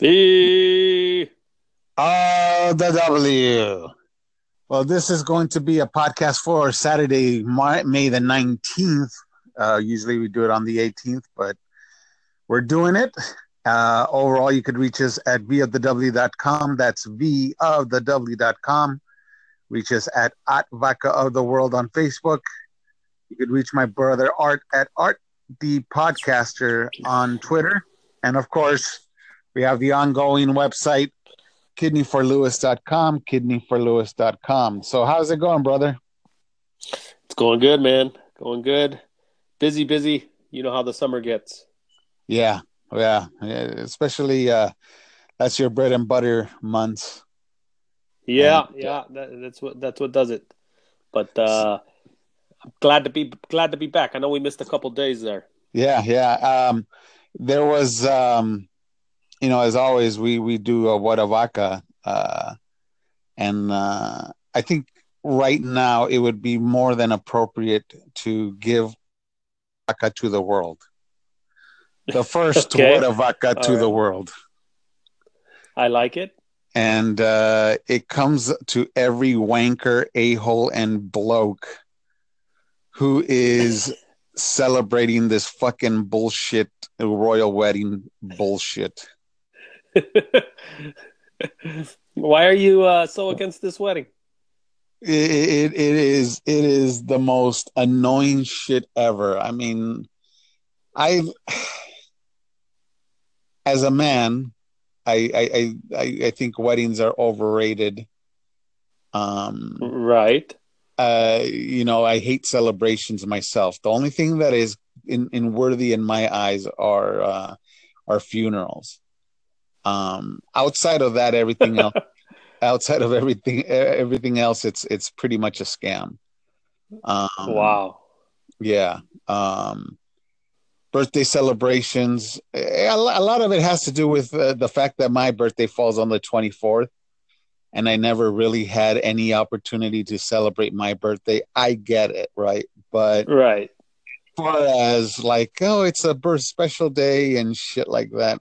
The The W. Well, this is going to be a podcast for Saturday, May the 19th. Usually we do it on the 18th, but we're doing it. Overall, you could reach us at vofthew.com. That's vofthew.com. Reach us at Vaca of the World on Facebook. You could reach my brother Art at Art the Podcaster on Twitter. And of course, we have the ongoing website, kidneyforlewis.com. So how's it going, brother? It's going good, man. Going good. Busy, busy. You know how the summer gets. Yeah, especially that's your bread and butter months. And Yeah. That's what does it. But glad to be back. I know we missed a couple days there. yeah. There was as always we do a what a vaca, and I think right now it would be more than appropriate to give vaca to the world. The first what Okay. a vaca All to the right. world. I like it. And it comes to every wanker, a-hole, and bloke who is celebrating this fucking bullshit royal wedding bullshit. Why are you so against this wedding? It is the most annoying shit ever. I mean, I as a man, I think weddings are overrated. Um, Right. I hate celebrations myself. The only thing that is in worthy in my eyes are funerals. Outside of that, everything else, outside of everything else, it's pretty much a scam. Um, Wow. yeah. Birthday celebrations. A lot of it has to do with the fact that my birthday falls on the 24th, and I never really had any opportunity to celebrate my birthday. I get it, right? But Right. far as like, oh, it's a birth special day and shit like that,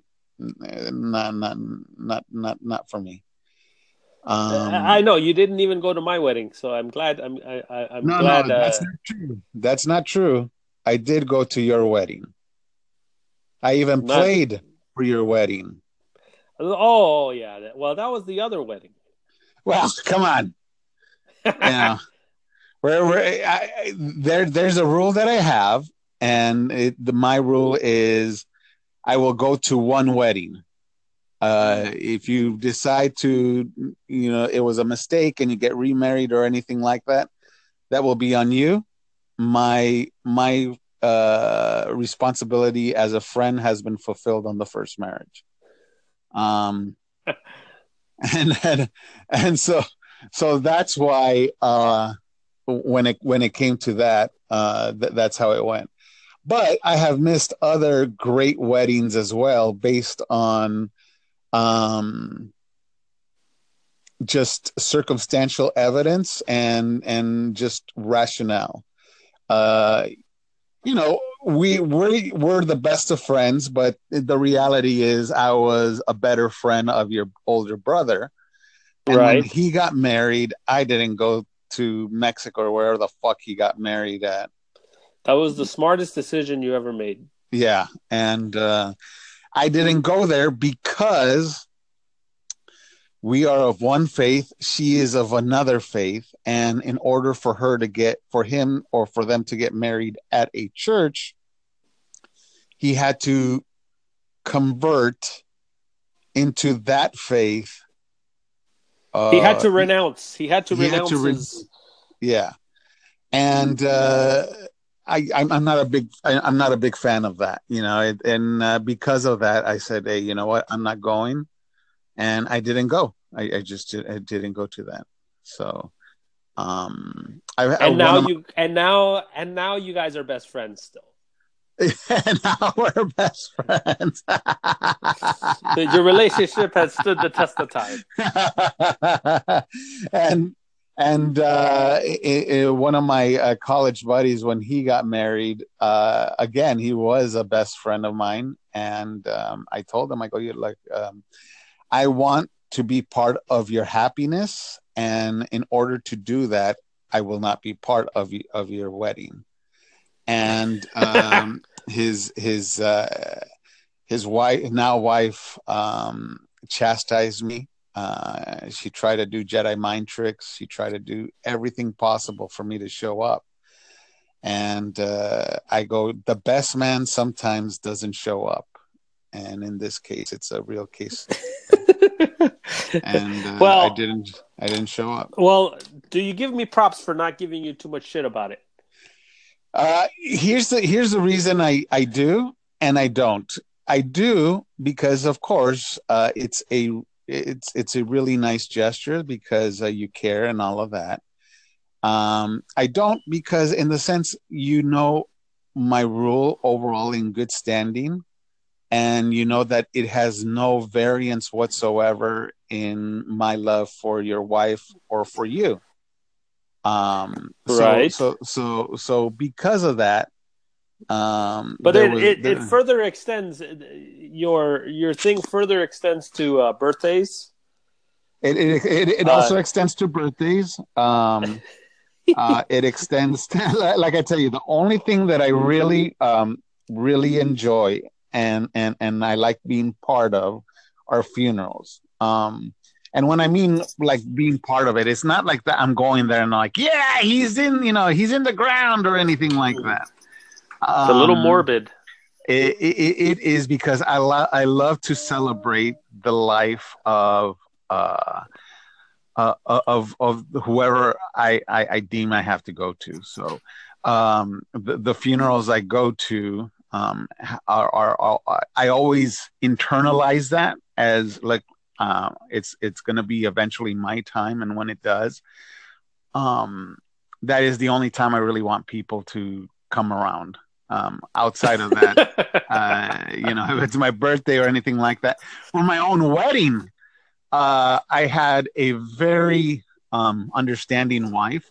not for me. I Um, know you didn't even go to my wedding, so I'm glad. I'm no, glad. that's not true. That's not true. I did go to your wedding. I even Not. played for your wedding. Oh yeah. Well, that was the other wedding. Well, come on. Yeah, there's a rule that I have, and my rule is I will go to one wedding. If you decide to, it was a mistake and you get remarried or anything like that, that will be on you. My responsibility as a friend has been fulfilled on the first marriage. Um, and and so that's why when it came to that, that's how it went. But I have missed other great weddings as well, based on um, just circumstantial evidence and just rationale. Uh, we're the best of friends, but the reality is I was a better friend of your older brother. And when Right. he got married, I didn't go to Mexico or wherever the fuck he got married at. That was the smartest decision you ever made. Yeah, and I didn't go there because we are of one faith, she is of another faith, and in order for him or for them to get married at a church, he had to convert into that faith. He had to He, renounce. He had to he had to renounce his. yeah, and I'm not a big fan of that, and because of that, I said, hey, you know what, I'm not going, and I didn't go. I didn't go to that. So I And one now of you guys are best friends still. and now we're best friends. Your relationship has stood the test of time. and And one of my college buddies, when he got married, again, he was a best friend of mine. And I told him, I go, you like, I want to be part of your happiness. And in order to do that, I will not be part of your wedding. And his wife, now wife, chastised me. She tried to do Jedi mind tricks. She tried to do everything possible for me to show up. And I go, the best man sometimes doesn't show up. And in this case, it's a real case. And I Well, didn't show up. well, do you give me props for not giving you too much shit about it? Here's the reason I do and I don't. I do because, of course, it's a really nice gesture because you care and all of that. I don't because, in the sense, my rule overall in good standing, and you know that it has no variance whatsoever in my love for your wife or for you. So Right. so because of that, But there was it further extends your thing further extends to birthdays. it Uh, also extends to birthdays. It extends to, like I tell you, the only thing that I really enjoy and I like being part of are funerals. And when I mean like being part of it, it's not like that I'm going there and like, yeah, he's in the ground or anything like that. it's a little Um, morbid. it is because I love to celebrate the life uh, of whoever I deem I have to go to. So the funerals I go to are I always internalize that as like it's going to be eventually my time, and when it does, um, that is the only time I really want people to come around. Outside of that, if it's my birthday or anything like that, for my own wedding, I had a very understanding wife.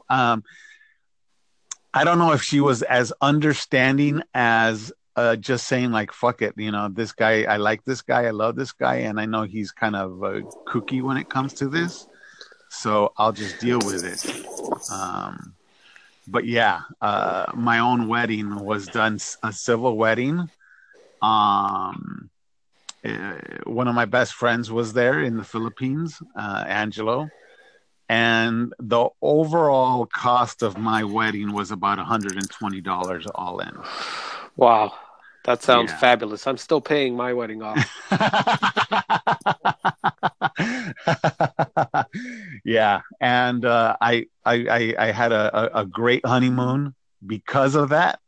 I don't know if she was as understanding as just saying like "fuck it," this guy. I like this guy. I love this guy, and I know he's kind of kooky when it comes to this, so I'll just deal with it. Um, but yeah, my own wedding was done a civil wedding. Um, One of my best friends was there in the Philippines, Angelo, and the overall cost of my wedding was about $120 all in. Wow, that sounds Yeah. fabulous. I'm still paying my wedding off. Yeah, and I had a great honeymoon because of that.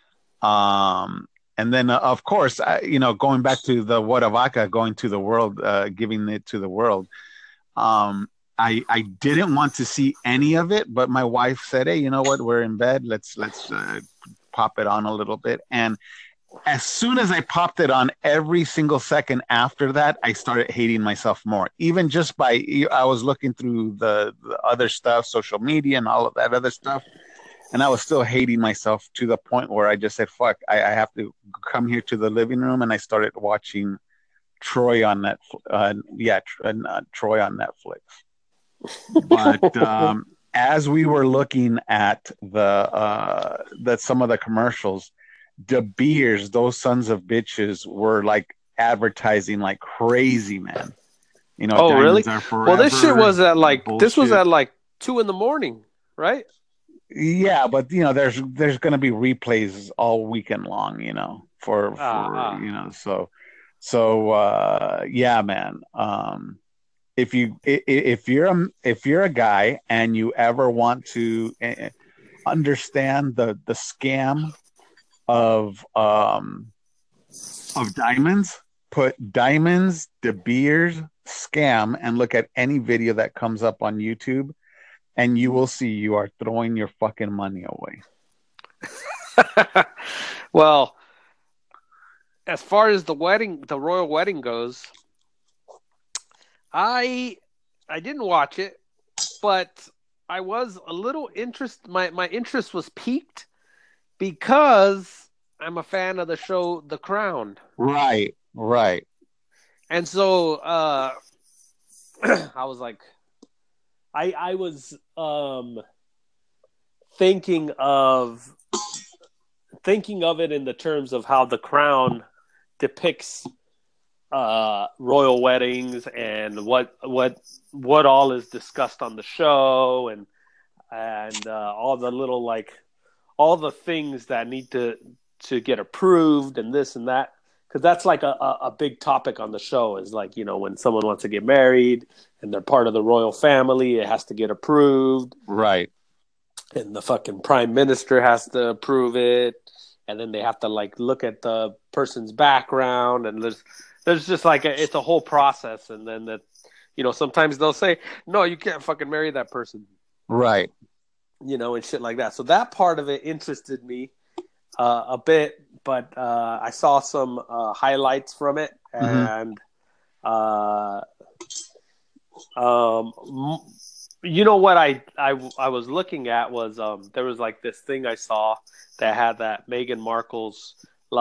And then of course, going back to the Wadavaka, going to the world, giving it to the world. Um, I didn't want to see any of it, but my wife said, "Hey, you know what? We're in bed. Let's pop it on a little bit." And as soon as I popped it on, every single second after that, I started hating myself more. Even just I was looking through the other stuff, social media, and all of that other stuff, and I was still hating myself to the point where I just said, "Fuck, I have to come here to the living room," and I started watching Troy on Netflix. Troy on Netflix. But as we were looking at some of the commercials, De Beers, those sons of bitches, were like advertising like crazy, man. Oh, really? Diamonds are Well, this shit forever. was at this was Bullshit. at like 2 in the morning, right? Yeah, but there's going to be replays all weekend long, for Ah, yeah, man. If you're a guy and you ever want to understand the scam of diamonds, put diamonds, De Beers scam, and look at any video that comes up on YouTube, and you will see you are throwing your fucking money away. ah. Well, as far as the royal wedding goes, I I didn't watch it, but I was a little interest. My interest was piqued because I'm a fan of the show The Crown, Right, right. and so I was like, I was thinking of it in the terms of how The Crown depicts royal weddings and what all is discussed on the show and all the little like all the things that need to get approved and this and that because that's like a big topic on the show is like when someone wants to get married and they're part of the royal family it has to get approved Right. and the fucking prime minister has to approve it and then they have to like look at the person's background and there's just like it's a whole process and then that sometimes they'll say no you can't fucking marry that person Right. and shit like that so that part of it interested me a bit but I saw some highlights from it Mm-hmm. and um what I was looking at was there was like this thing I saw that had that Meghan Markle's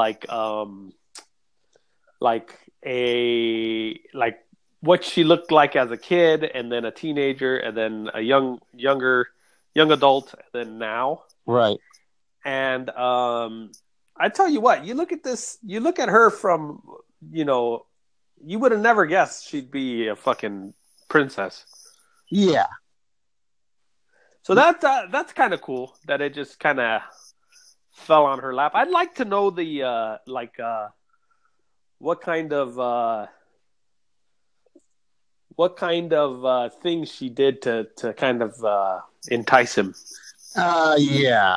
like like what she looked like as a kid and then a teenager and then a young adult and then now Right. and I tell you what you look at her from you would have never guessed she'd be a fucking princess. Yeah. So that's kind of cool that it just kind of fell on her lap. I'd like to know the what kind of things she did to kind of entice him. Yeah.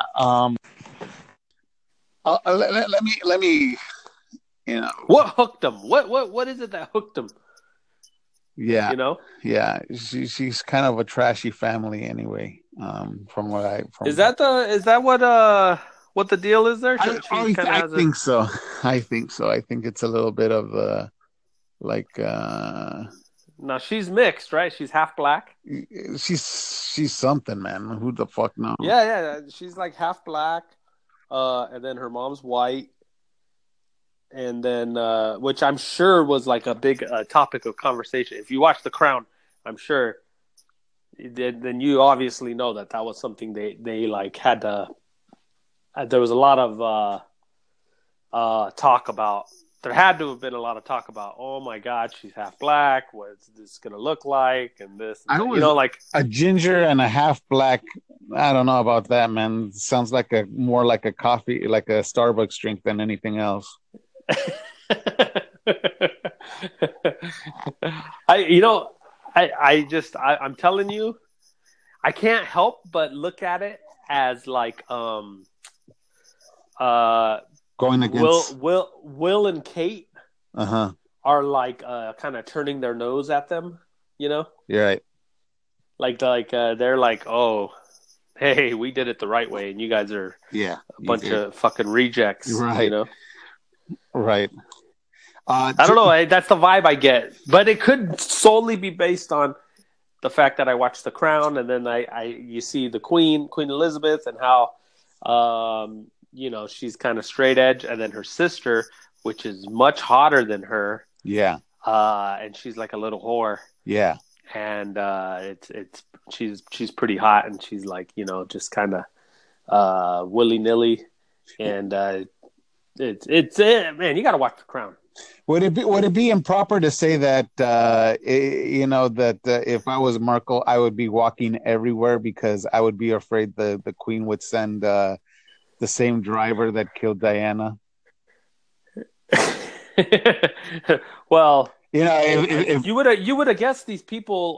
Let me. What hooked him? What is it that hooked him? Yeah. You know, Yeah. She's kind of a trashy family anyway. From what I from. is that what the deal is there? She kind of I has a. think so. I think so. I think it's a little bit of like Now she's mixed, right? She's half black. she's something, man. Who the fuck knows? Yeah. She's like half black, and then her mom's white, and then which I'm sure was like a big topic of conversation. If you watch The Crown, I'm sure. Then you obviously know that was something they like had to. There was a lot of talk about. There had to have been a lot of talk about. Oh my God, she's half black. What's this gonna look like? And this, and I that. was Like a ginger and a half black. I don't know about that, man. Sounds like more like a coffee, like a Starbucks drink than anything else. I'm telling you, I can't help but look at it as like Going against Will and Kate uh-huh. are like kind of turning their nose at them, You're right. like they're like, oh, hey, we did it the right way, and you guys are Yeah, a bunch of fucking rejects, right. Right. I don't know. That's the vibe I get, but it could solely be based on the fact that I watched The Crown, and then you see the Queen Elizabeth, and how she's kind of straight edge, and then her sister, which is much hotter than her, Yeah. and she's like a little whore, Yeah. and she's pretty hot, and she's like just kind of willy nilly, and it's man, you got to watch The Crown. Would it be improper to say that that if I was Markle, I would be walking everywhere because I would be afraid the Queen would send the same driver that killed Diana? Well, if you would have guessed these people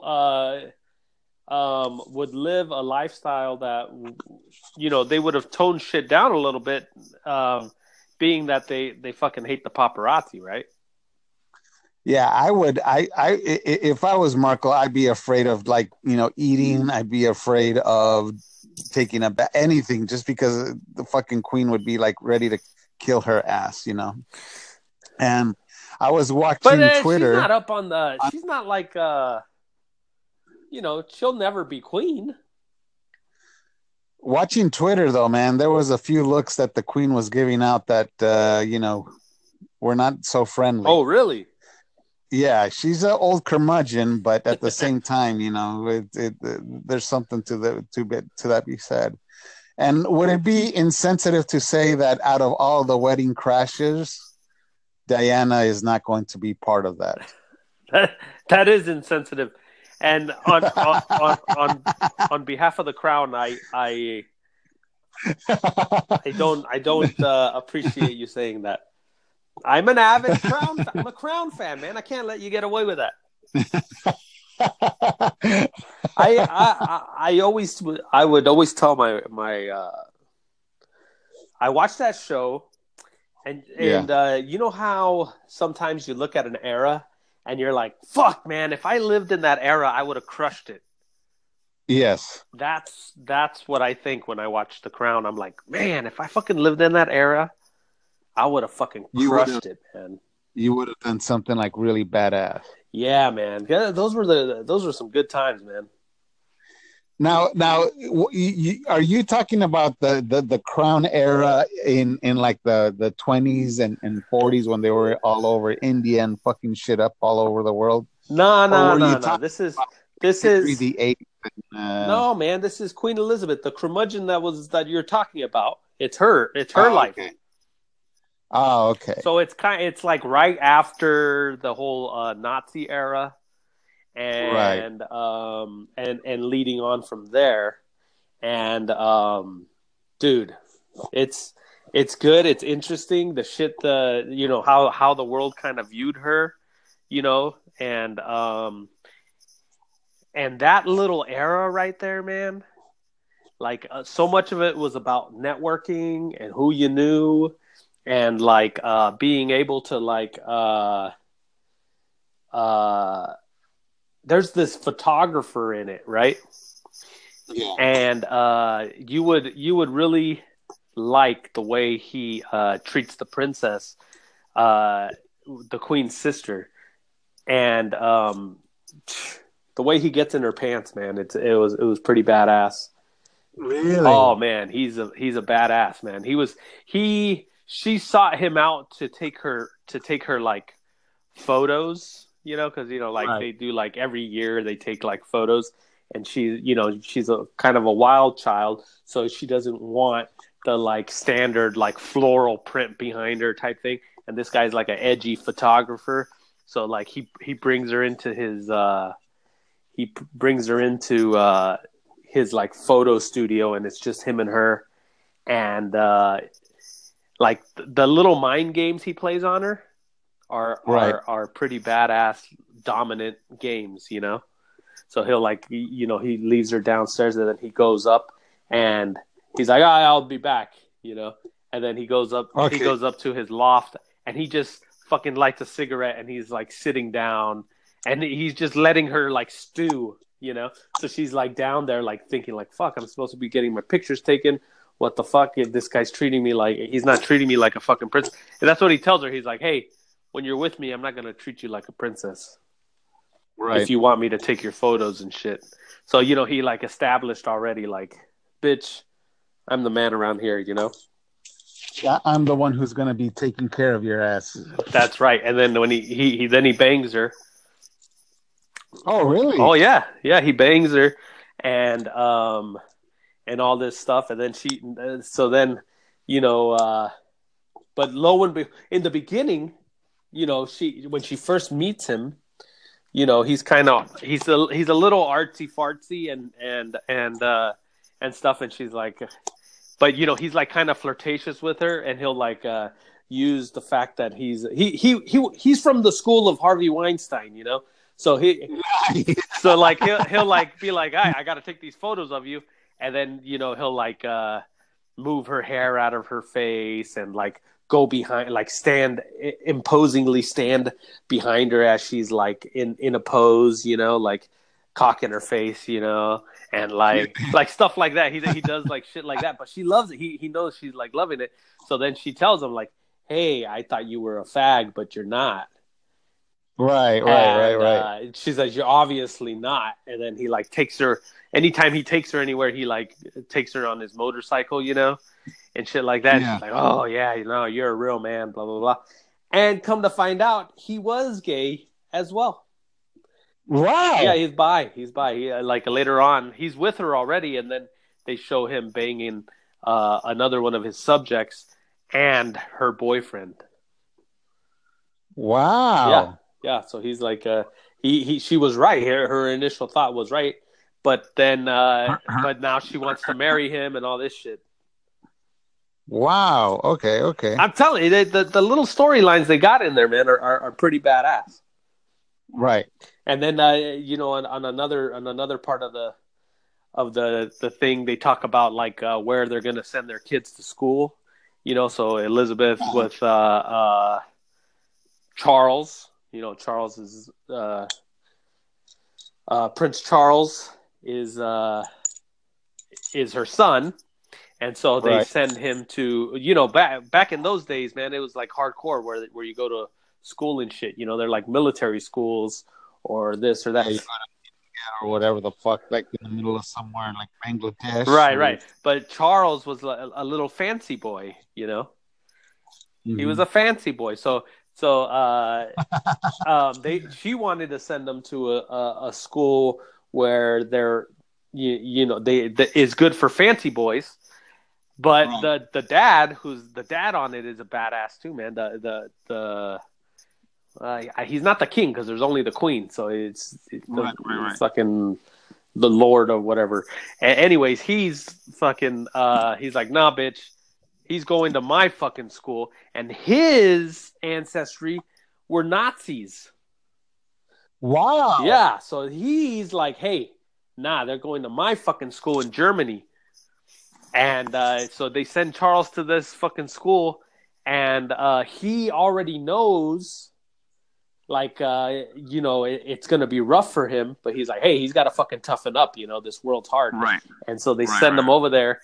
would live a lifestyle that they would have toned shit down a little bit, being that they fucking hate the paparazzi, right? Yeah, I would. If I was Markle, I'd be afraid of eating. I'd be afraid of taking a bath, anything, just because the fucking Queen would be like ready to kill her ass, And I was watching but Twitter. She's not up on the. She's not like she'll never be queen. Watching Twitter though, man, there was a few looks that the Queen was giving out that were not so friendly. Oh, really? Yeah, she's an old curmudgeon, but at the same time, there's something to that be said. And would it be insensitive to say that out of all the wedding crashes, Diana is not going to be part of that? That is insensitive. And on behalf of the crown, I don't appreciate you saying that. I'm an avid crown. I'm a crown fan, man. I can't let you get away with that. I would always tell my I watched that show, and you know how sometimes you look at an era and you're like, fuck, man, if I lived in that era, I would have crushed it. Yes. That's what I think when I watch The Crown. I'm like, man, if I fucking lived in that era, I would have fucking crushed it, man. You would have done something like really badass. Yeah, man. Yeah, those were some good times, man. Now, are you talking about the Crown era in like the 20s and 40s when they were all over India and fucking shit up all over the world? No. This is the 80s. No, man. This is Queen Elizabeth, the curmudgeon that you're talking about. It's her. It's her life. Okay. Oh, okay. So it's like right after the whole Nazi era. And and leading on from there, and dude, it's good. It's interesting. The shit, how the world kind of viewed her, and that little era right there, man. Like so much of it was about networking and who you knew, and like being able to like. There's this photographer in it, right? Yeah. And you would really like the way he treats the princess, the queen's sister, and the way he gets in her pants, man. It was pretty badass. Really? Oh man, he's a badass, man. She sought him out to take her like photos. Because Right. they do like every year they take like photos, and she's a kind of a wild child, so she doesn't want the like standard like floral print behind her type thing. And this guy's like an edgy photographer, so like he brings her into his like photo studio, and it's just him and her, and like the little mind games he plays on her are pretty badass, dominant games, So he'll like, he leaves her downstairs, and then he goes up, and he's like, I'll be back, And then he goes up to his loft, and he just fucking lights a cigarette, and he's like sitting down, and he's just letting her like stew, So she's like down there, like thinking like, fuck, I'm supposed to be getting my pictures taken. What the fuck? This guy's treating me like, he's not treating me like a fucking prince. And that's what he tells her. He's like, hey, when you're with me, I'm not going to treat you like a princess. Right. If you want me to take your photos and shit. So, he like established already, like, bitch, I'm the man around here, Yeah, I'm the one who's going to be taking care of your ass. That's right. And then when he bangs her. Oh, really? Oh, yeah. Yeah, he bangs her and all this stuff. And then but in the beginning, when she first meets him, he's a little artsy fartsy and stuff, and she's like, but he's like kind of flirtatious with her, and he'll like use the fact that he's from the school of Harvey Weinstein, so so like he'll like be like, I got to take these photos of you, and then he'll like move her hair out of her face and like go behind, like imposingly stand behind her as she's like in a pose, like cocking her face, and like stuff like that. He does like shit like that, but she loves it. He knows she's like loving it. So then she tells him like, hey, I thought you were a fag, but you're not. And Right. she's like, "You're obviously not." And then he like takes her. Anytime he takes her anywhere, he like takes her on his motorcycle, and shit like that. Yeah. She's like, "Oh yeah, you're a real man." Blah blah blah. And come to find out, he was gay as well. Yeah, Wow. he's bi. He's bi. Like later on, he's with her already, and then they show him banging another one of his subjects and her boyfriend. Yeah, Wow. yeah. So he's like, she was right. Her initial thought was right, but then, but now she wants to marry him and all this shit. Wow. Okay. I'm telling you, the little storylines they got in there, man, are pretty badass. Right. And then, on another part of the thing, they talk about like where they're gonna send their kids to school. So Elizabeth with Charles. Charles is Prince Charles is her son, and so they Right. send him to back in those days, man. It was like hardcore where you go to school and shit. They're like military schools or this or Yeah, that. you got or whatever the fuck, like in the middle of somewhere like Bangladesh. Right, right. But Charles was a little fancy boy. He was Mhm. a fancy boy. She wanted to send them to a school where they're they is good for fancy boys. But Right. the dad, who's the dad on it, is a badass too, man. He's not the king because there's only the queen, so it's Right. fucking the lord of whatever. Anyways, he's fucking. He's like, nah, bitch. He's going to my fucking school, and his ancestry were Nazis. Wow. Yeah, so he's like, hey, nah, they're going to my fucking school in Germany. And so they send Charles to this fucking school, and he already knows, like, it's going to be rough for him, but he's like, hey, he's got to fucking toughen up, this world's hard. Right. And so they send him over there,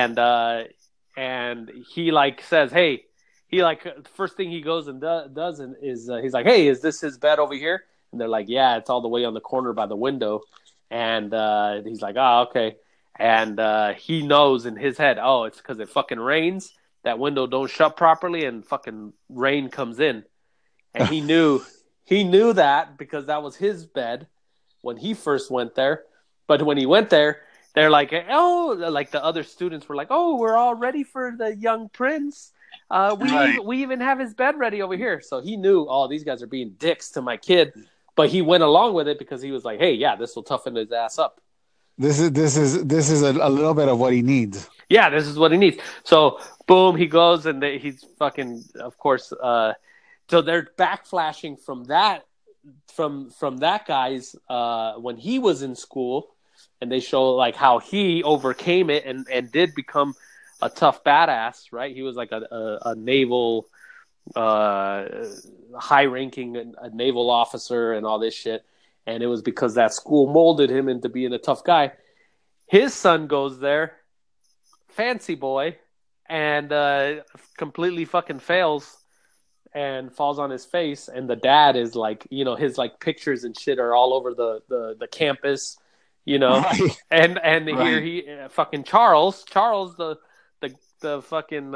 and he, like, says, hey, he, like, the first thing he goes and does is he's like, hey, is this his bed over here? And they're like, yeah, it's all the way on the corner by the window. And he's like, oh, okay. And he knows in his head, oh, it's because it fucking rains. That window don't shut properly, and fucking rain comes in. And he knew that because that was his bed when he first went there. But when he went there, they're like, oh, like the other students were like, oh, we're all ready for the young prince. We even have his bed ready over here. So he knew, oh, these guys are being dicks to my kid. But he went along with it because he was like, hey, yeah, this will toughen his ass up. This is a little bit of what he needs. Yeah, this is what he needs. So boom, he goes and he's fucking, of course. So they're backflashing from that guy's when he was in school, and they show like how he overcame it and did become a tough badass. Right, he was like a naval uh, high ranking a naval officer and all this shit. And it was because that school molded him into being a tough guy. His son goes there, fancy boy, and completely fucking fails and falls on his face. And the dad is like, his like pictures and shit are all over the campus, you know. Right. And here Right. he fucking Charles, the fucking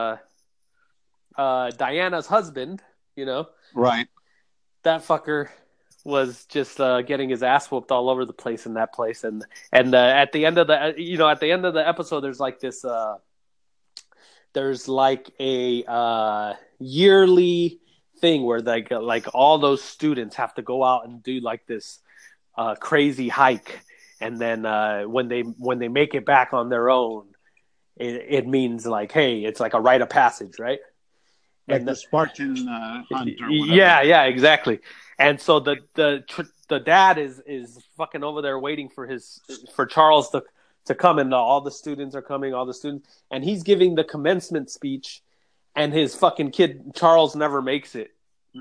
Diana's husband, you know, Right. that fucker was just getting his ass whooped all over the place in that place. And at the end of the episode, there's like this there's like a yearly thing where like all those students have to go out and do like this crazy hike, and then when they make it back on their own, it means like, hey, it's like a rite of passage, right? Like And the Spartan hunt or whatever. yeah, exactly. And so the dad is fucking over there waiting for Charles to come, and all the students are coming, all the students, and he's giving the commencement speech, and his fucking kid Charles never makes it.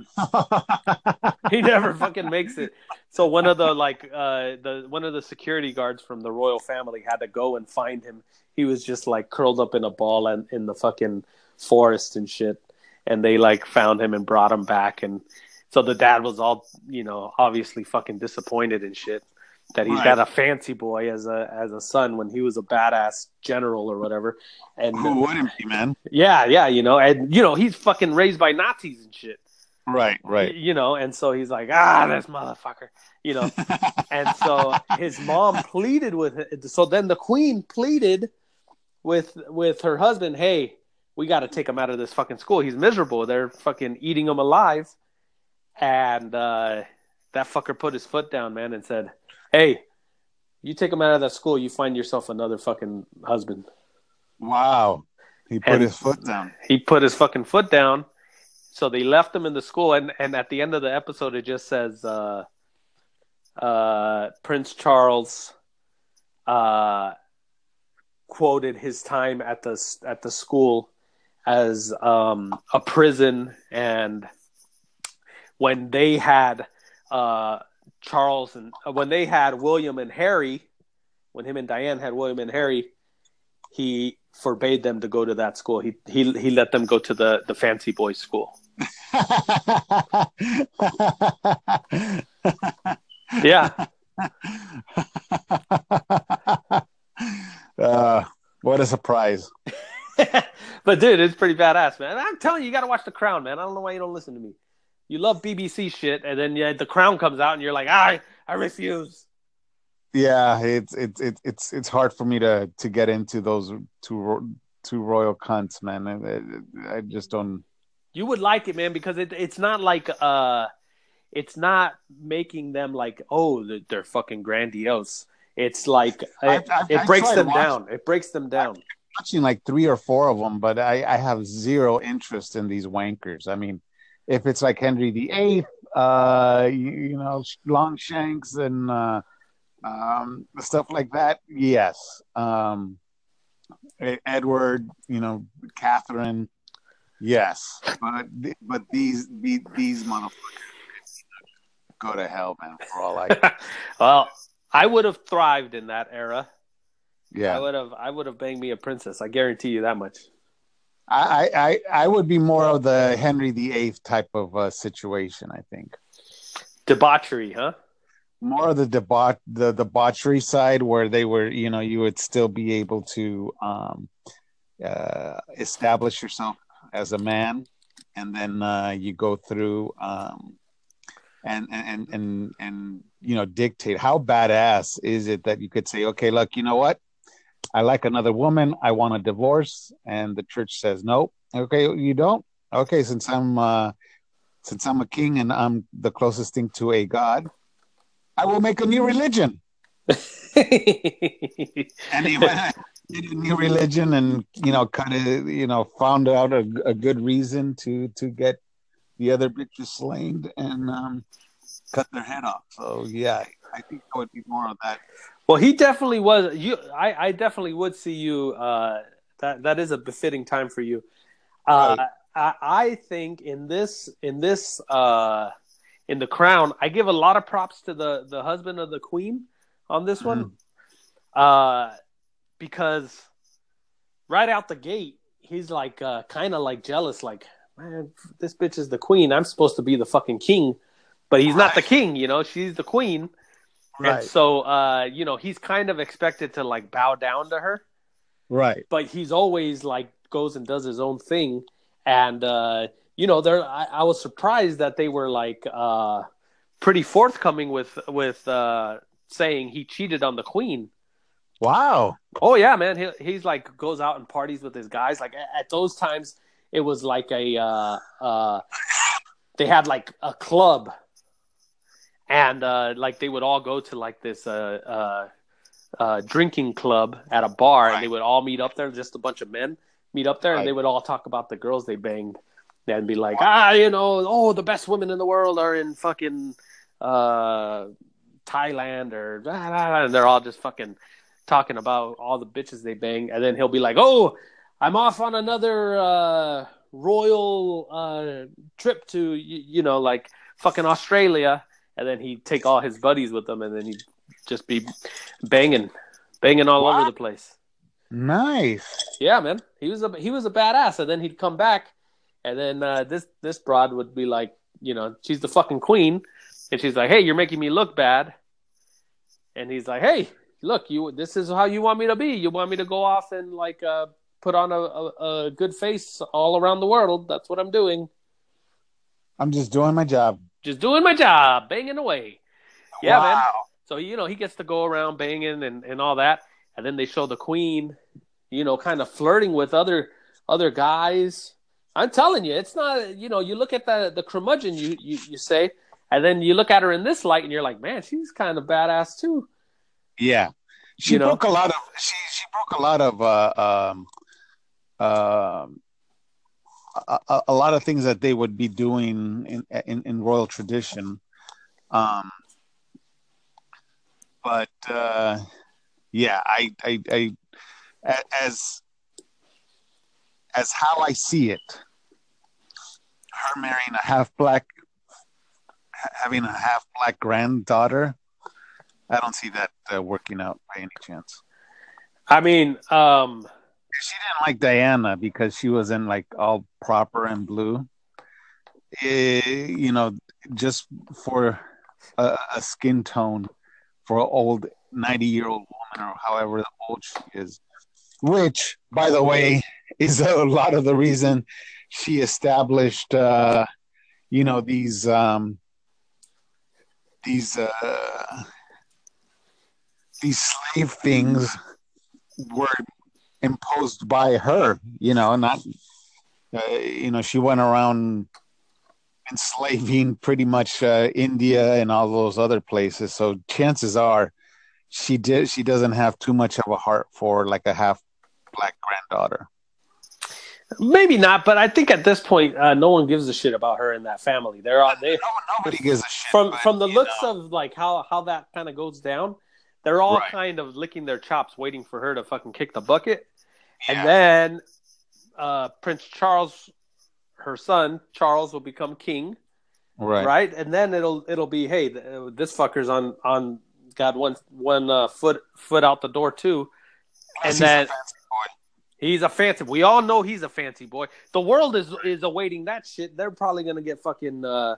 He never fucking makes it. So one of the security guards from the royal family had to go and find him. He was just like curled up in a ball and in the fucking forest and shit. And they like found him and brought him back. And So the dad was all, obviously fucking disappointed and shit that he's Right. got a fancy boy as a son when he was a badass general or whatever. And Who wouldn't be, man? yeah, and he's fucking raised by Nazis and shit. Right, right. And so he's like, this motherfucker, And so his mom pleaded with him. So then the queen pleaded with her husband, hey, we got to take him out of this fucking school. He's miserable. They're fucking eating him alive. And that fucker put his foot down, man, and said, hey, you take him out of that school, you find yourself another fucking husband. Wow. He put his foot down. He put his fucking foot down. So they left him in the school. And at the end of the episode, it just says Prince Charles quoted his time at the school as a prison, and when they had when they had William and Harry, when him and Diane had William and Harry, he forbade them to go to that school. He let them go to the fancy boys school. Yeah. What a surprise. But dude, it's pretty badass, man. I'm telling you, you got to watch The Crown, man. I don't know why you don't listen to me. You love BBC shit, and then The Crown comes out, and you're like, I refuse. Yeah, it's hard for me to get into those two royal cunts, man. I just don't. You would like it, man, because it's not like it's not making them like, oh, they're fucking grandiose. It's like it breaks them down. It breaks them down. I'm watching like 3 or 4 of them, but I have zero interest in these wankers. I mean, if it's like Henry VIII, Longshanks and stuff like that, yes. Edward, Catherine, yes. But these motherfuckers go to hell, man. For all I well, I would have thrived in that era. Yeah, I would have banged me a princess. I guarantee you that much. I would be more of the Henry VIII type of situation. I think debauchery, huh? More of the debauchery side, where they were, you would still be able to establish yourself as a man, and then you go through and dictate. How badass is it that you could say, okay, look, you know what? I like another woman. I want a divorce, and the church says no. Okay, you don't. Okay, since I'm a king and I'm the closest thing to a god, I will make a new religion. And he went did a new religion, and kind of found out a good reason to get the other bitches slain and cut their head off. So yeah, I think I would be more of that. Well, he definitely was. I definitely would see you. That is a befitting time for you. Right. I think in The Crown, I give a lot of props to the husband of the queen on this one, because right out the gate, he's like kind of like jealous, like, man, this bitch is the queen. I'm supposed to be the fucking king, but he's not the king. She's the queen. Right. And so, he's kind of expected to like bow down to her. Right. But he's always like goes and does his own thing. And, I was surprised that they were like pretty forthcoming with saying he cheated on the queen. Wow. Oh, yeah, man. He's like goes out and parties with his guys. Like at those times, it was like they had like a club. And like they would all go to like this drinking club at a bar, right. And they would all meet up there. Just a bunch of men meet up there, right. And they would all talk about the girls they banged. And be like, the best women in the world are in fucking Thailand, or and they're all just fucking talking about all the bitches they bang. And then he'll be like, oh, I'm off on another royal trip to like fucking Australia. And then he'd take all his buddies with him, and then he'd just be banging all over the place. Nice. Yeah, man. He was a badass. And then he'd come back, and then this broad would be like, she's the fucking queen, and she's like, hey, you're making me look bad, and he's like, hey, look, this is how you want me to be. You want me to go off and put on a good face all around the world. That's what I'm doing. I'm just doing my job. Just doing my job, banging away. Yeah, wow. man. So, he gets to go around banging and all that. And then they show the queen, kind of flirting with other guys. I'm telling you, it's not, you look at the curmudgeon, you say, and then you look at her in this light and you're like, man, she's kind of badass too. Yeah. She broke a lot of, she broke a lot of, a lot of things that they would be doing in royal tradition. But yeah, I as how I see it, her marrying having a half black granddaughter, I don't see that working out by any chance. I mean, she didn't like Diana because she was in like all proper and blue. Just for a skin tone for an old 90-year-old woman or however old she is, which, by the way, is a lot of the reason she established, these slave things were imposed by her, not, she went around enslaving pretty much India and all those other places. So chances are she doesn't have too much of a heart for like a half black granddaughter. Maybe not, but I think at this point, no one gives a shit about her in that family. Nobody gives a shit. From the looks of like how that kind of goes down, they're all kind of licking their chops, waiting for her to fucking kick the bucket. Yeah. And then Prince Charles, her son Charles, will become king, right? And then it'll be, hey, this fucker's on got one foot out the door too, and then. He's a fancy. We all know he's a fancy boy. The world is awaiting that shit. They're probably gonna get fucking now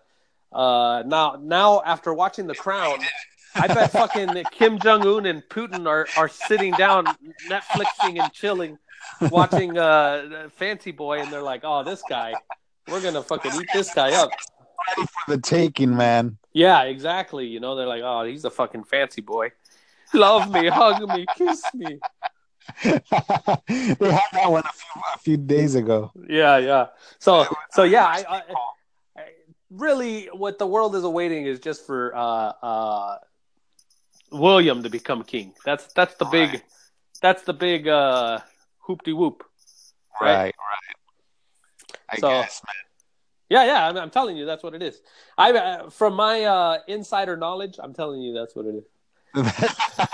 after watching The Crown. I bet fucking Kim Jong-un and Putin are sitting down Netflixing and chilling, watching Fancy Boy, and they're like, oh, this guy, we're gonna fucking eat this guy up. Ready for the taking, man. Yeah, exactly. They're like, oh, he's a fucking fancy boy. Love me, hug me, kiss me. They had that one a few days ago. Yeah. So yeah, I really what the world is awaiting is just for William to become king. That's the big hoop-de-whoop. Right. I guess, man. Yeah. I'm telling you, that's what it is. From my insider knowledge, I'm telling you, that's what it is.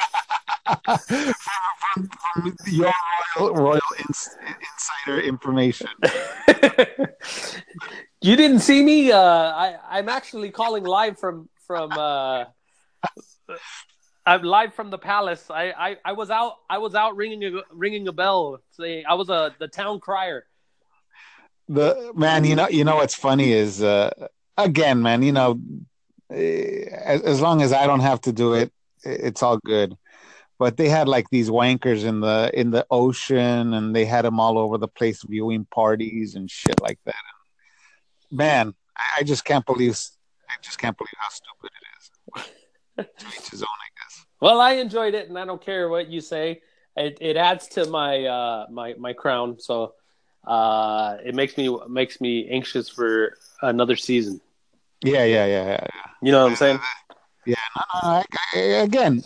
from your royal insider information. You didn't see me. I'm actually calling live from. I'm live from the palace. I was out ringing a bell, saying I was the town crier. The man, you know what's funny is again, man, as long as I don't have to do it, it's all good. But they had like these wankers in the ocean, and they had them all over the place viewing parties and shit like that. And, man, I just can't believe how stupid it is. To each his own, I guess. Well, I enjoyed it, and I don't care what you say. It adds to my my crown, so it makes me anxious for another season. Yeah. You know what I'm saying? Yeah. No. Again,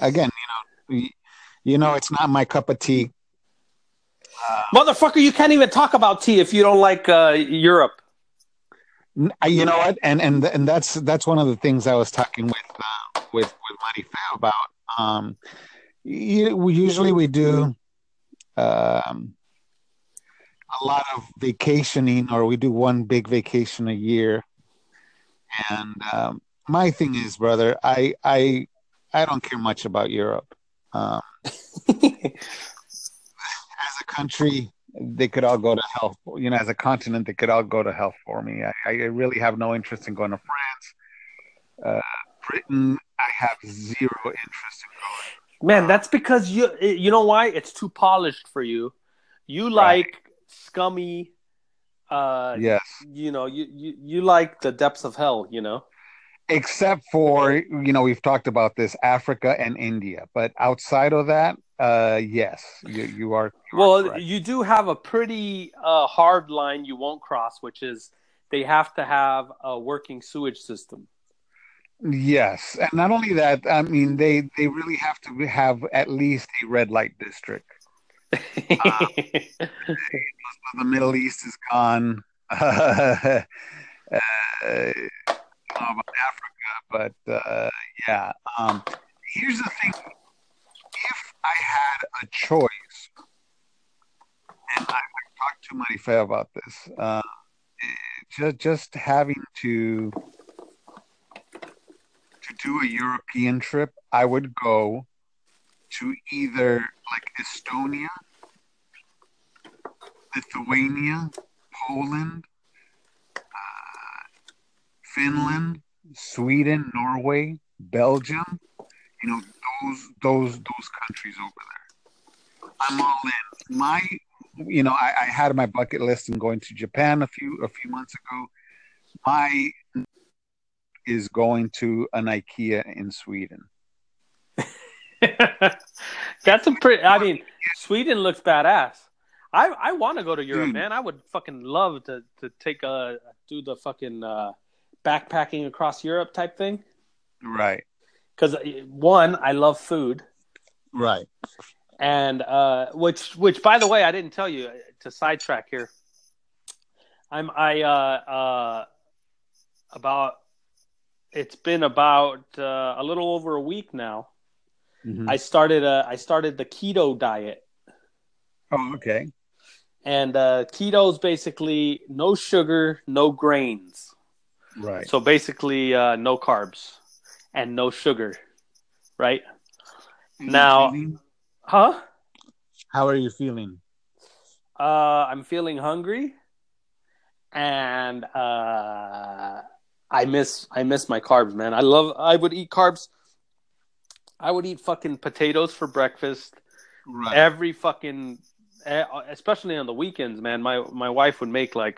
it's not my cup of tea. Motherfucker, you can't even talk about tea if you don't like Europe. You know what? And that's one of the things I was talking with Marife about. We do a lot of vacationing, or we do one big vacation a year. And my thing is, brother, I don't care much about Europe. As a country, they could all go to hell. As a continent, they could all go to hell for me. I really have no interest in going to France. Britain, I have zero interest in Man, that's because you know why? It's too polished for you. You going. Right. like scummy, uh Yes. you like the depths of hell, you know? Except for, we've talked about this, Africa and India. But outside of that, yes, you are Well, correct. you do have a pretty hard line you won't cross, which is they have to have a working sewage system. Yes. And not only that, I mean, they really have to have at least a red light district. The Middle East is gone. About Africa, but yeah. Here's the thing: if I had a choice, and I've talked to Marife about this, just having to do a European trip, I would go to either like Estonia, Lithuania, Poland, Finland, Sweden, Norway, Belgium. Those countries over there. I'm all in. I had my bucket list and going to Japan a few months ago. My is going to an IKEA in Sweden. That's a pretty. I mean, Sweden looks badass. I want to go to Europe, Dude, man. I would fucking love to do the fucking backpacking across Europe type thing. right, Because one, I love food, right. and which by the way, I didn't tell you to sidetrack here. About it's been about a little over a week now. Mm-hmm. I started the keto diet. Oh, okay. And keto is basically no sugar, no grains. Right. So basically, no carbs and no sugar, right? And you Now, feeling? huh? How are you feeling? I'm feeling hungry, and I miss my carbs, man. I would eat carbs. I would eat fucking potatoes for breakfast Right. every fucking, especially on the weekends, man. My wife would make like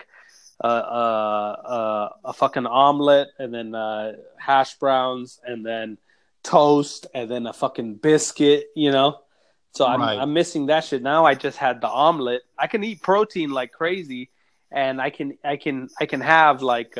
a fucking omelet, and then hash browns, and then toast, and then a fucking biscuit, you know. So Right. I'm missing that shit. Now I just had the omelet. I can eat protein like crazy, and I can have like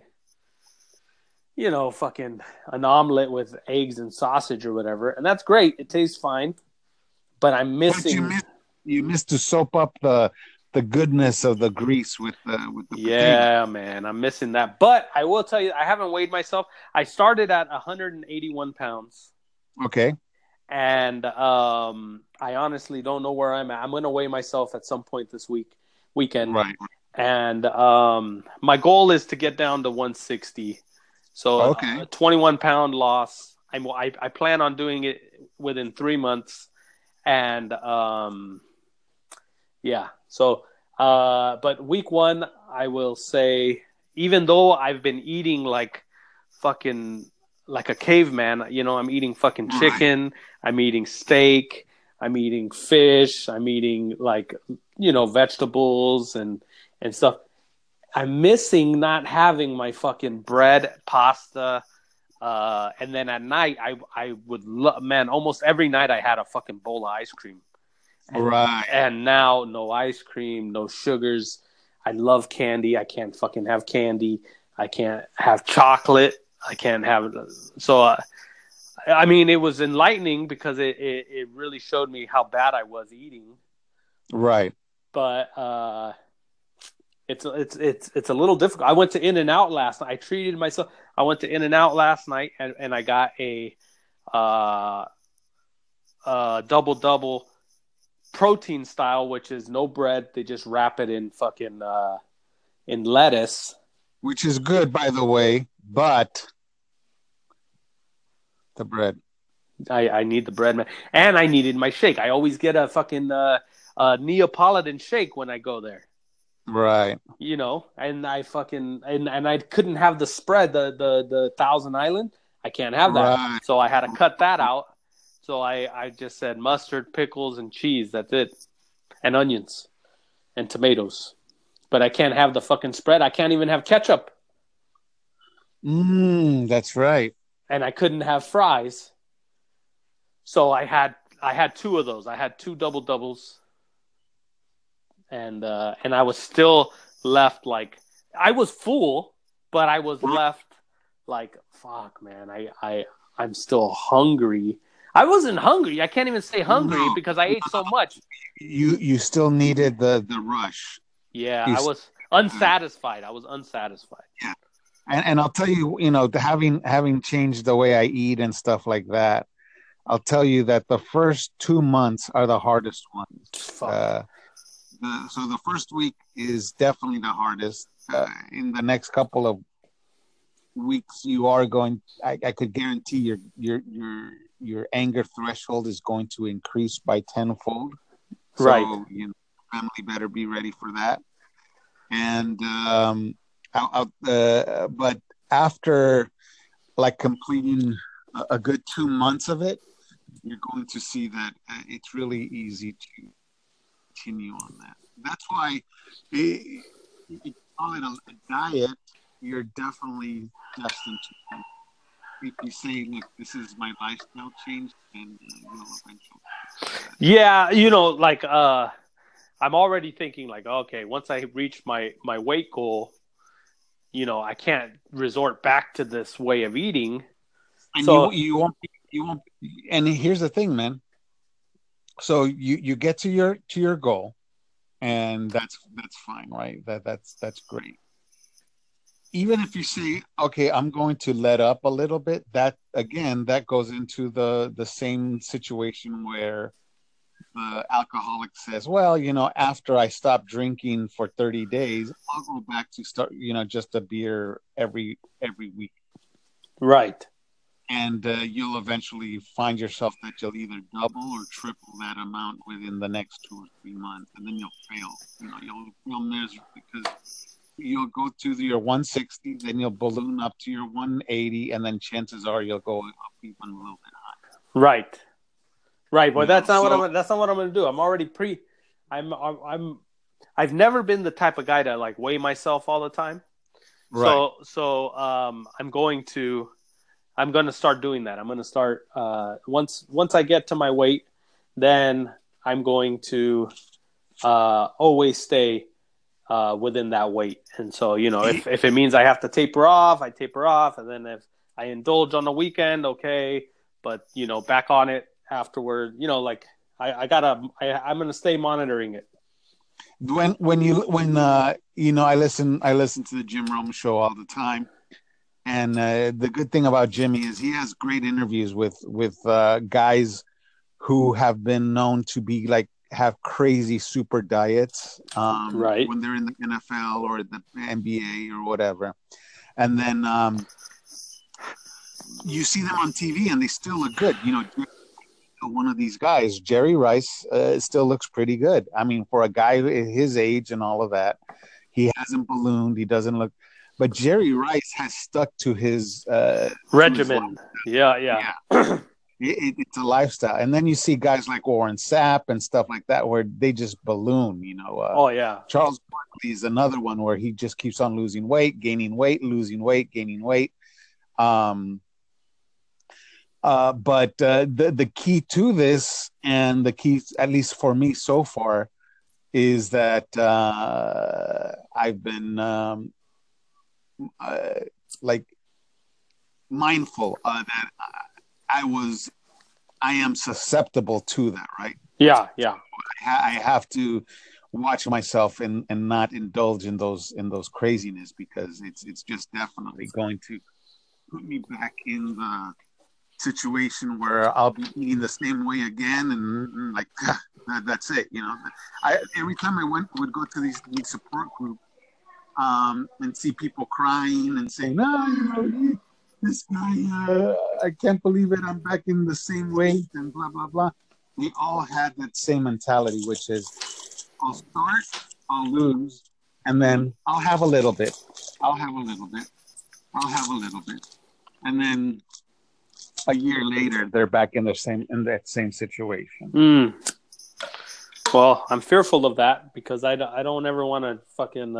fucking an omelet with eggs and sausage or whatever, and that's great. It tastes fine, but I'm But you missing. missed you missed to soap up the goodness of the grease with the potato. Yeah, man, I'm missing that. But I will tell you, I haven't weighed myself. I started at 181 pounds, Okay. and I honestly don't know where I'm at. I'm going to weigh myself at some point this weekend, Right. and my goal is to get down to 160. So Okay. a 21-pound loss. I plan on doing it within 3 months, and yeah. So, but week one, I will say, even though I've been eating like fucking like a caveman, I'm eating fucking Right. chicken, I'm eating steak, I'm eating fish, I'm eating like, vegetables and stuff. I'm missing not having my fucking bread, pasta, and then at night, I would love, man, almost every night I had a fucking bowl of ice cream. and Right. and now no ice cream, no sugars. I love candy. I can't fucking have candy. I can't have chocolate. I can't have so. I mean, it was enlightening because it really showed me how bad I was eating. Right. But it's a little difficult. I went to In and Out last night. I treated myself. I went to In and Out last night and I got a uh, double double protein style, which is no bread. They just wrap it in fucking in lettuce. Which is good, by the way, but the bread. I need the bread, man, and I needed my shake. I always get a fucking a Neapolitan shake when I go there. Right. And I fucking and I couldn't have the spread, the Thousand Island. I can't have that, Right. so I had to cut that out. So I just said mustard, pickles, and cheese. That's it, and onions and tomatoes. But I can't have the fucking spread. I can't even have ketchup, That's right. and I couldn't have fries. So I had two of those. I had two double doubles, and I was still left like I was full, but I was left like fuck, man. I'm still hungry. I wasn't hungry. I can't even say hungry No, because I ate so much. you still needed the rush. Yeah, You I st- was unsatisfied. I was unsatisfied. yeah, and I'll tell you, having changed the way I eat and stuff like that, I'll tell you that the first 2 months are the hardest ones. Fuck. So the first week is definitely the hardest. In the next couple of weeks, you are going. I could guarantee your anger threshold is going to increase by tenfold. So Right. Family better be ready for that. And but after like completing a good 2 months of it, you're going to see that it's really easy to continue on that. That's why you call it a diet. You're definitely destined to. If you say, "Look, this is my lifestyle change," then you'll eventually. Yeah, like I'm already thinking like, okay, once I reach my weight goal, I can't resort back to this way of eating. And So you won't. And here's the thing, man. So you get to your goal, and that's fine, right? That's great. Even if you say, okay, I'm going to let up a little bit, that again, that goes into the same situation where the alcoholic says, well, after I stop drinking for 30 days, I'll go back to start, just a beer every week. right. And you'll eventually find yourself that you'll either double or triple that amount within the next 2 or 3 months, and then you'll fail. You'll feel miserable because you'll go to your 160, then you'll balloon up to your 180, and then chances are you'll go up even a little bit higher. Right. Right, but that's not So that's not what I'm going to do. I'm already I've never been the type of guy to like weigh myself all the time. right. So I'm going to start doing that. I'm going to start once I get to my weight, then I'm going to always stay within that weight. And so, if it means I have to taper off, I taper off, and then if I indulge on the weekend, okay, but back on it afterward. Like I'm going to stay monitoring it. When I listen to the Jim Rome show all the time, and the good thing about Jimmy is he has great interviews with guys who have been known to be like have crazy super diets Right. when they're in the NFL or the NBA or whatever, and then you see them on TV and they still look good. One of these guys, Jerry Rice, still looks pretty good. I mean, for a guy his age and all of that, he hasn't ballooned. He doesn't look. But Jerry Rice has stuck to his regimen. Yeah. It's a lifestyle. And then you see guys like Warren Sapp and stuff like that where they just balloon. Oh yeah. Charles Barkley is another one where he just keeps on losing weight, gaining weight, losing weight, gaining weight. But the key to this, and the key, at least for me so far, is that I've been like mindful that I am susceptible to that, right? Yeah. I have to watch myself and not indulge in those craziness, because it's just definitely going to put me back in the situation where I'll be eating the same way again, and like that's it. Every time I would go to these support groups and see people crying and saying, "No, this guy, I can't believe it. I'm back in the same weight," and blah blah blah. we all had that same mentality, which is I'll start, I'll lose, and then I'll have a little bit. I'll have a little bit. I'll have a little bit. And then a year later, they're back in that same situation. Well, I'm fearful of that because I don't ever want to fucking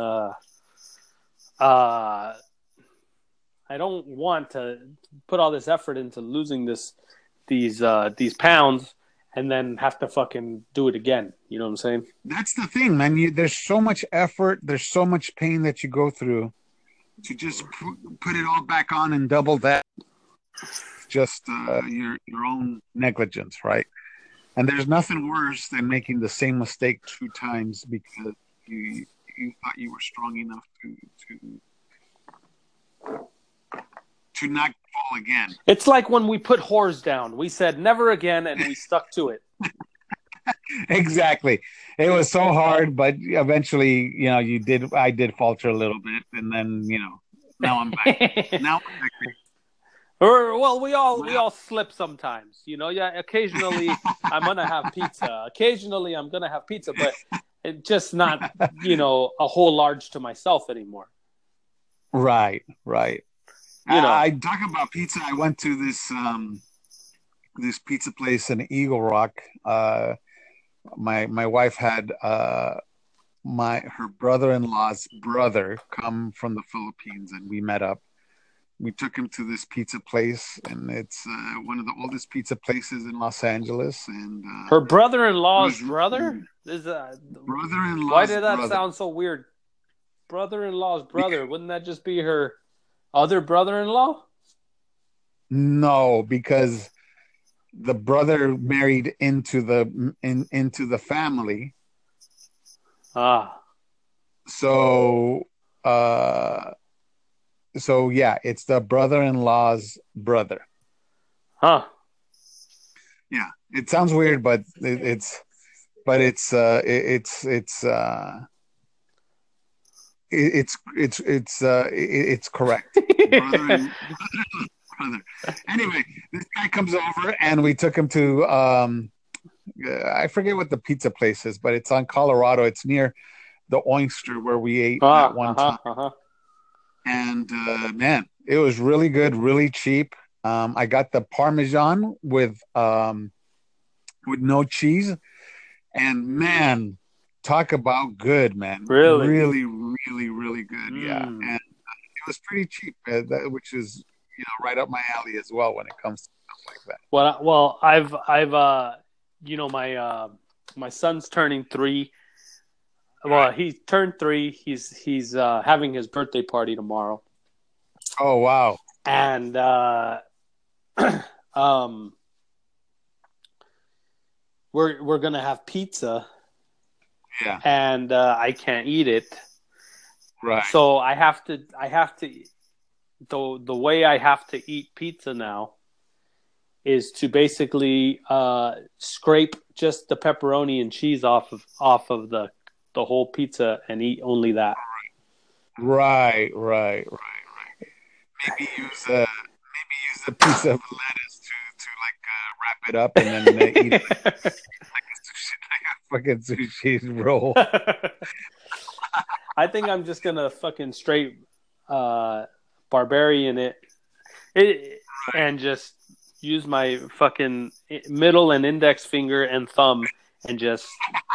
I don't want to put all this effort into losing these pounds and then have to fucking do it again. You know what I'm saying? That's the thing, man. There's so much effort, there's so much pain that you go through to just put it all back on and double that. Just your own negligence, right? And there's nothing worse than making the same mistake 2 times because you thought you were strong enough to not fall again. It's like when we put whores down. We said never again, and we stuck to it. Exactly. It was so hard, but eventually, I did falter a little bit, and then, now I'm back. Well, we all slip sometimes, Yeah, occasionally I'm gonna have pizza. Occasionally I'm gonna have pizza, but it's just not, a whole large to myself anymore. Right. I talk about pizza. I went to this pizza place in Eagle Rock. My wife had her brother-in-law's brother come from the Philippines, and we met up. We took him to this pizza place, and it's one of the oldest pizza places in Los Angeles. And her brother-in-law's brother? Brother-in-law's Why did that brother. sound so weird? Brother-in-law's brother. Wouldn't that just be her other brother-in-law? No, because the brother married into the family. So yeah, it's the brother-in-law's brother. Huh. Yeah, it sounds weird, but it's correct. Brother. Anyway, this guy comes over, and we took him to I forget what the pizza place is, but it's on Colorado. It's near the Oyster where we ate at one time. And man, it was really good, really cheap. I got the Parmesan with no cheese, and man, talk about good, man. Really, really, really, really good. Yeah, and it was pretty cheap, which is right up my alley as well when it comes to stuff like that. Well, I've my son's turning 3. Well, he turned 3. He's having his birthday party tomorrow. Oh wow! And we're gonna have pizza. Yeah. And I can't eat it. Right. So I have to. The way I have to eat pizza now is to basically scrape just the pepperoni and cheese off of the whole pizza and eat only that. Right. Maybe use a piece of lettuce to like wrap it up and then eat it like a fucking sushi roll. I think I'm just gonna fucking straight barbarian it and just use my fucking middle and index finger and thumb and just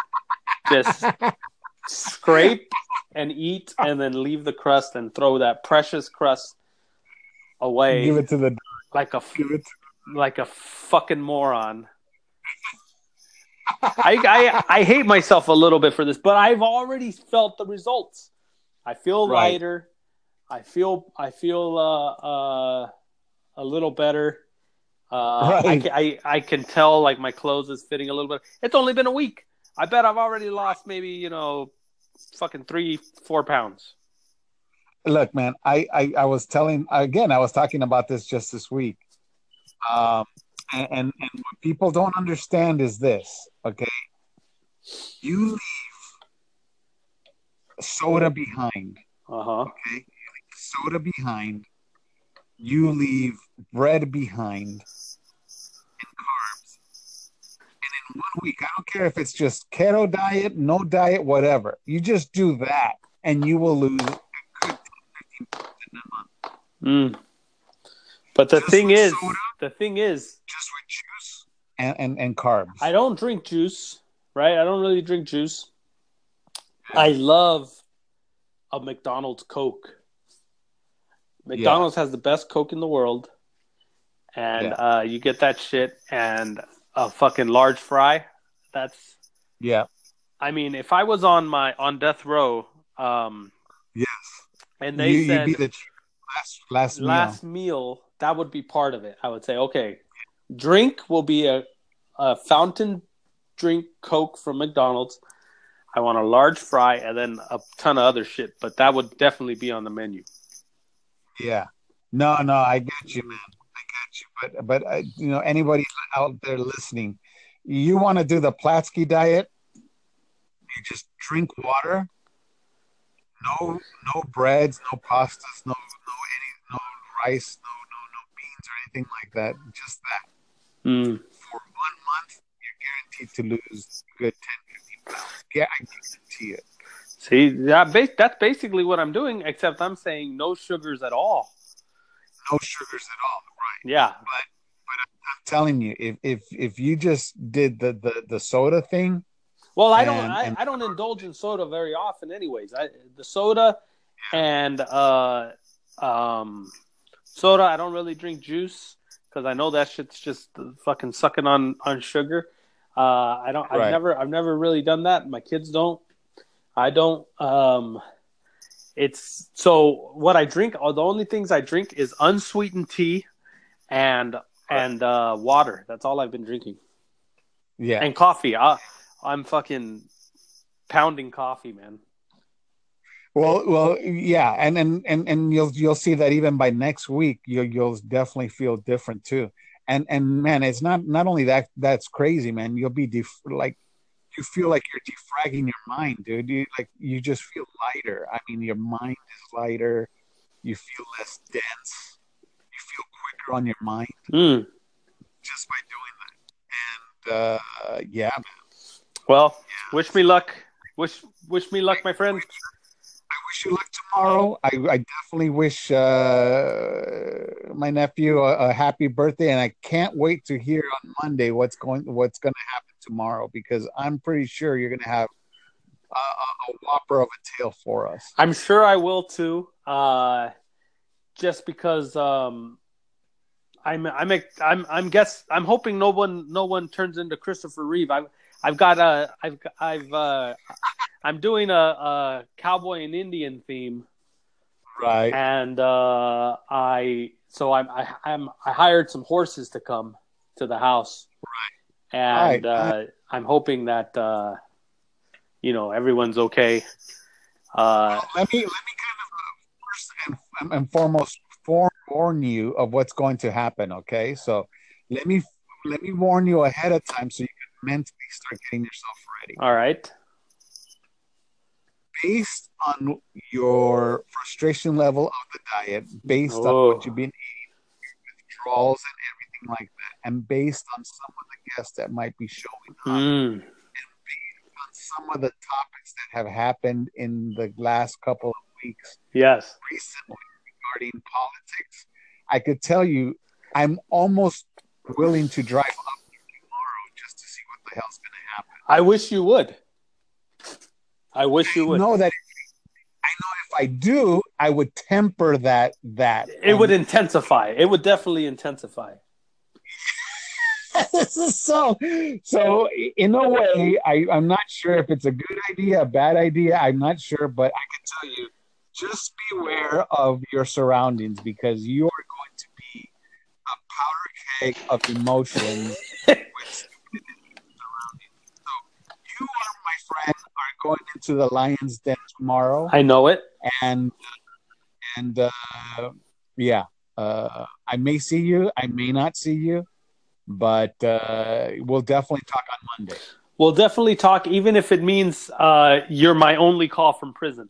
scrape and eat and then leave the crust and throw that precious crust away. Give it to the like a fucking moron. I hate myself a little bit for this, but I've already felt the results. I feel lighter. I feel a little better. I can tell like my clothes is fitting a little bit. It's only been a week. I bet I've already lost maybe fucking 3-4 pounds. Look, man, I was talking about this just this week. And what people don't understand is this, okay? You leave soda behind. Okay? You leave soda behind. You leave bread behind. And carbs. And in week. I don't care if it's just keto diet, no diet, whatever. You just do that, and you will lose a good 15 pounds in a month. Mm. But the Just thing with is, soda, just with juice and carbs. I don't drink juice, right? I don't really drink juice. I love a McDonald's Coke. McDonald's has the best Coke in the world. And you get that shit and a fucking large fry. That's I mean, if I was on death row, yes, and they you'd said be the last meal, that would be part of it. I would say, okay, drink will be a fountain drink Coke from McDonald's. I want a large fry and then a ton of other shit, but that would definitely be on the menu. Yeah. No, I get you, man. I get you. But anybody out there listening, you want to do the Platsky diet? You just drink water, no breads, no pastas, no rice, no beans or anything like that. Just that. Mm. For 1 month, you're guaranteed to lose a good 10, 15 pounds. Yeah, I guarantee it. See, that's basically what I'm doing, except I'm saying no sugars at all. No sugars at all, right? Yeah. But I'm telling you, if you just did the soda thing. Well, I don't indulge in soda very often, anyways. The soda and soda. I don't really drink juice because I know that shit's just fucking sucking on sugar. I don't. Right. I've never really done that. My kids don't. I don't. It's so what I drink. The only things I drink is unsweetened tea and water. That's all I've been drinking. Yeah. And coffee. I'm fucking pounding coffee, man. Well, yeah, and you'll see that even by next week, you'll definitely feel different too. And man, it's not only that's crazy, man. You'll be you feel like you're defragging your mind, dude. You just feel lighter. I mean, your mind is lighter. You feel less dense. You feel quicker on your mind just by doing that. And yeah, man. Well, wish me luck. Wish me luck, my friend. I wish you luck tomorrow. I definitely wish my nephew a happy birthday, and I can't wait to hear on Monday what's going to happen tomorrow, because I'm pretty sure you're going to have a whopper of a tale for us. I'm sure I will too. Just because I'm hoping no one turns into Christopher Reeve. I'm doing a cowboy and Indian theme, right? And I hired some horses to come to the house, right? And right. I'm hoping that everyone's okay. Let me kind of first and foremost forewarn you of what's going to happen. Okay, so let me warn you ahead of time so you can mentally start getting yourself ready. All right. Based on your frustration level of the diet, based on what you've been eating, withdrawals and everything like that, and based on some of the guests that might be showing up, and based on some of the topics that have happened in the last couple of weeks, recently regarding politics, I could tell you I'm almost willing to drive up tomorrow just to see what the hell's going to happen. I wish you would. I wish you would. I know if I do, I would temper that. It would intensify. It would definitely intensify. So in a way, I'm not sure if it's a good idea, a bad idea. I'm not sure, but I can tell you, just beware of your surroundings, because you are going to be a powder keg of emotions with surroundings. So you are, my friend, are going into the lion's den tomorrow. I know it. And yeah, I may see you, I may not see you, but we'll definitely talk on Monday. We'll definitely talk, even if it means you're my only call from prison.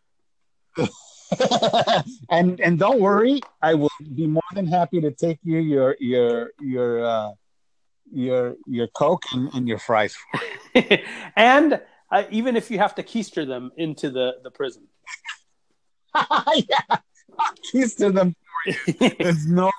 and don't worry, I will be more than happy to take you your your Coke and your fries. And even if you have to keister them into the prison. Yeah, keys to them. There's no.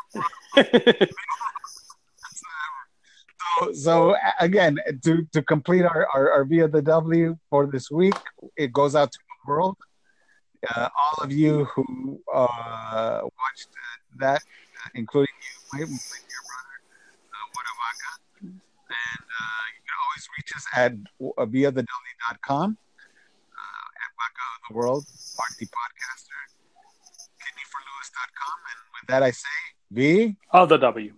So again, to complete our via the W for this week, it goes out to the world. All of you who watched that, including you, my dear brother, Wadawaka. And you can always reach us at viathew.com, at Waka of the World, Party Podcaster, kidneyforlewis.com. And with that, I say, V. Of the W.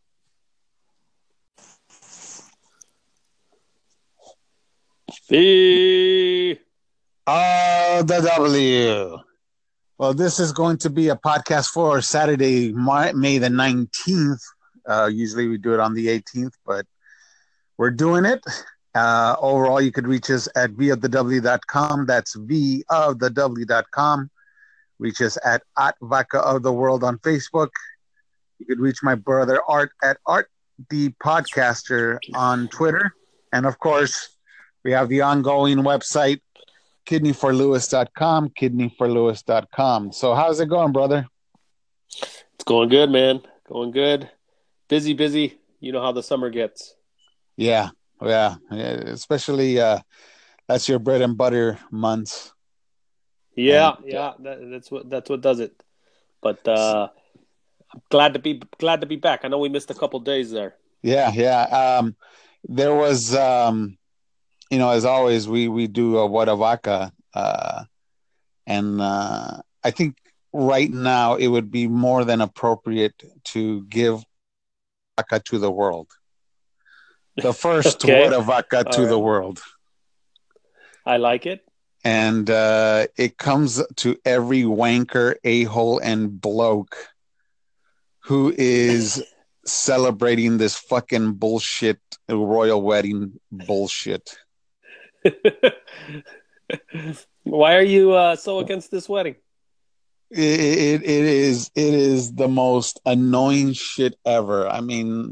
The W. Well, this is going to be a podcast for Saturday, May the 19th. Usually we do it on the 18th, but we're doing it. Overall, you could reach us at viathew.com. That's v-of-the-w.com. Reach us at Vaca of the World on Facebook. You could reach my brother Art at Art the Podcaster on Twitter. And of course, we have the ongoing website, kidneyforlewis.com, kidneyforlewis.com. So how's it going, brother? It's going good, man. Going good. Busy. You know how the summer gets. Yeah. Especially that's your bread and butter months. Yeah. That's what does it. But I'm glad to be back. I know we missed a couple days there. Yeah. There was as always we do a Wadawaka, and I think right now it would be more than appropriate to give Wadawaka to the world. The first Wadawaka to the world. I like it. And it comes to every wanker, a-hole, and bloke who is celebrating this fucking bullshit royal wedding bullshit. Why are you so against this wedding? It is the most annoying shit ever. I mean,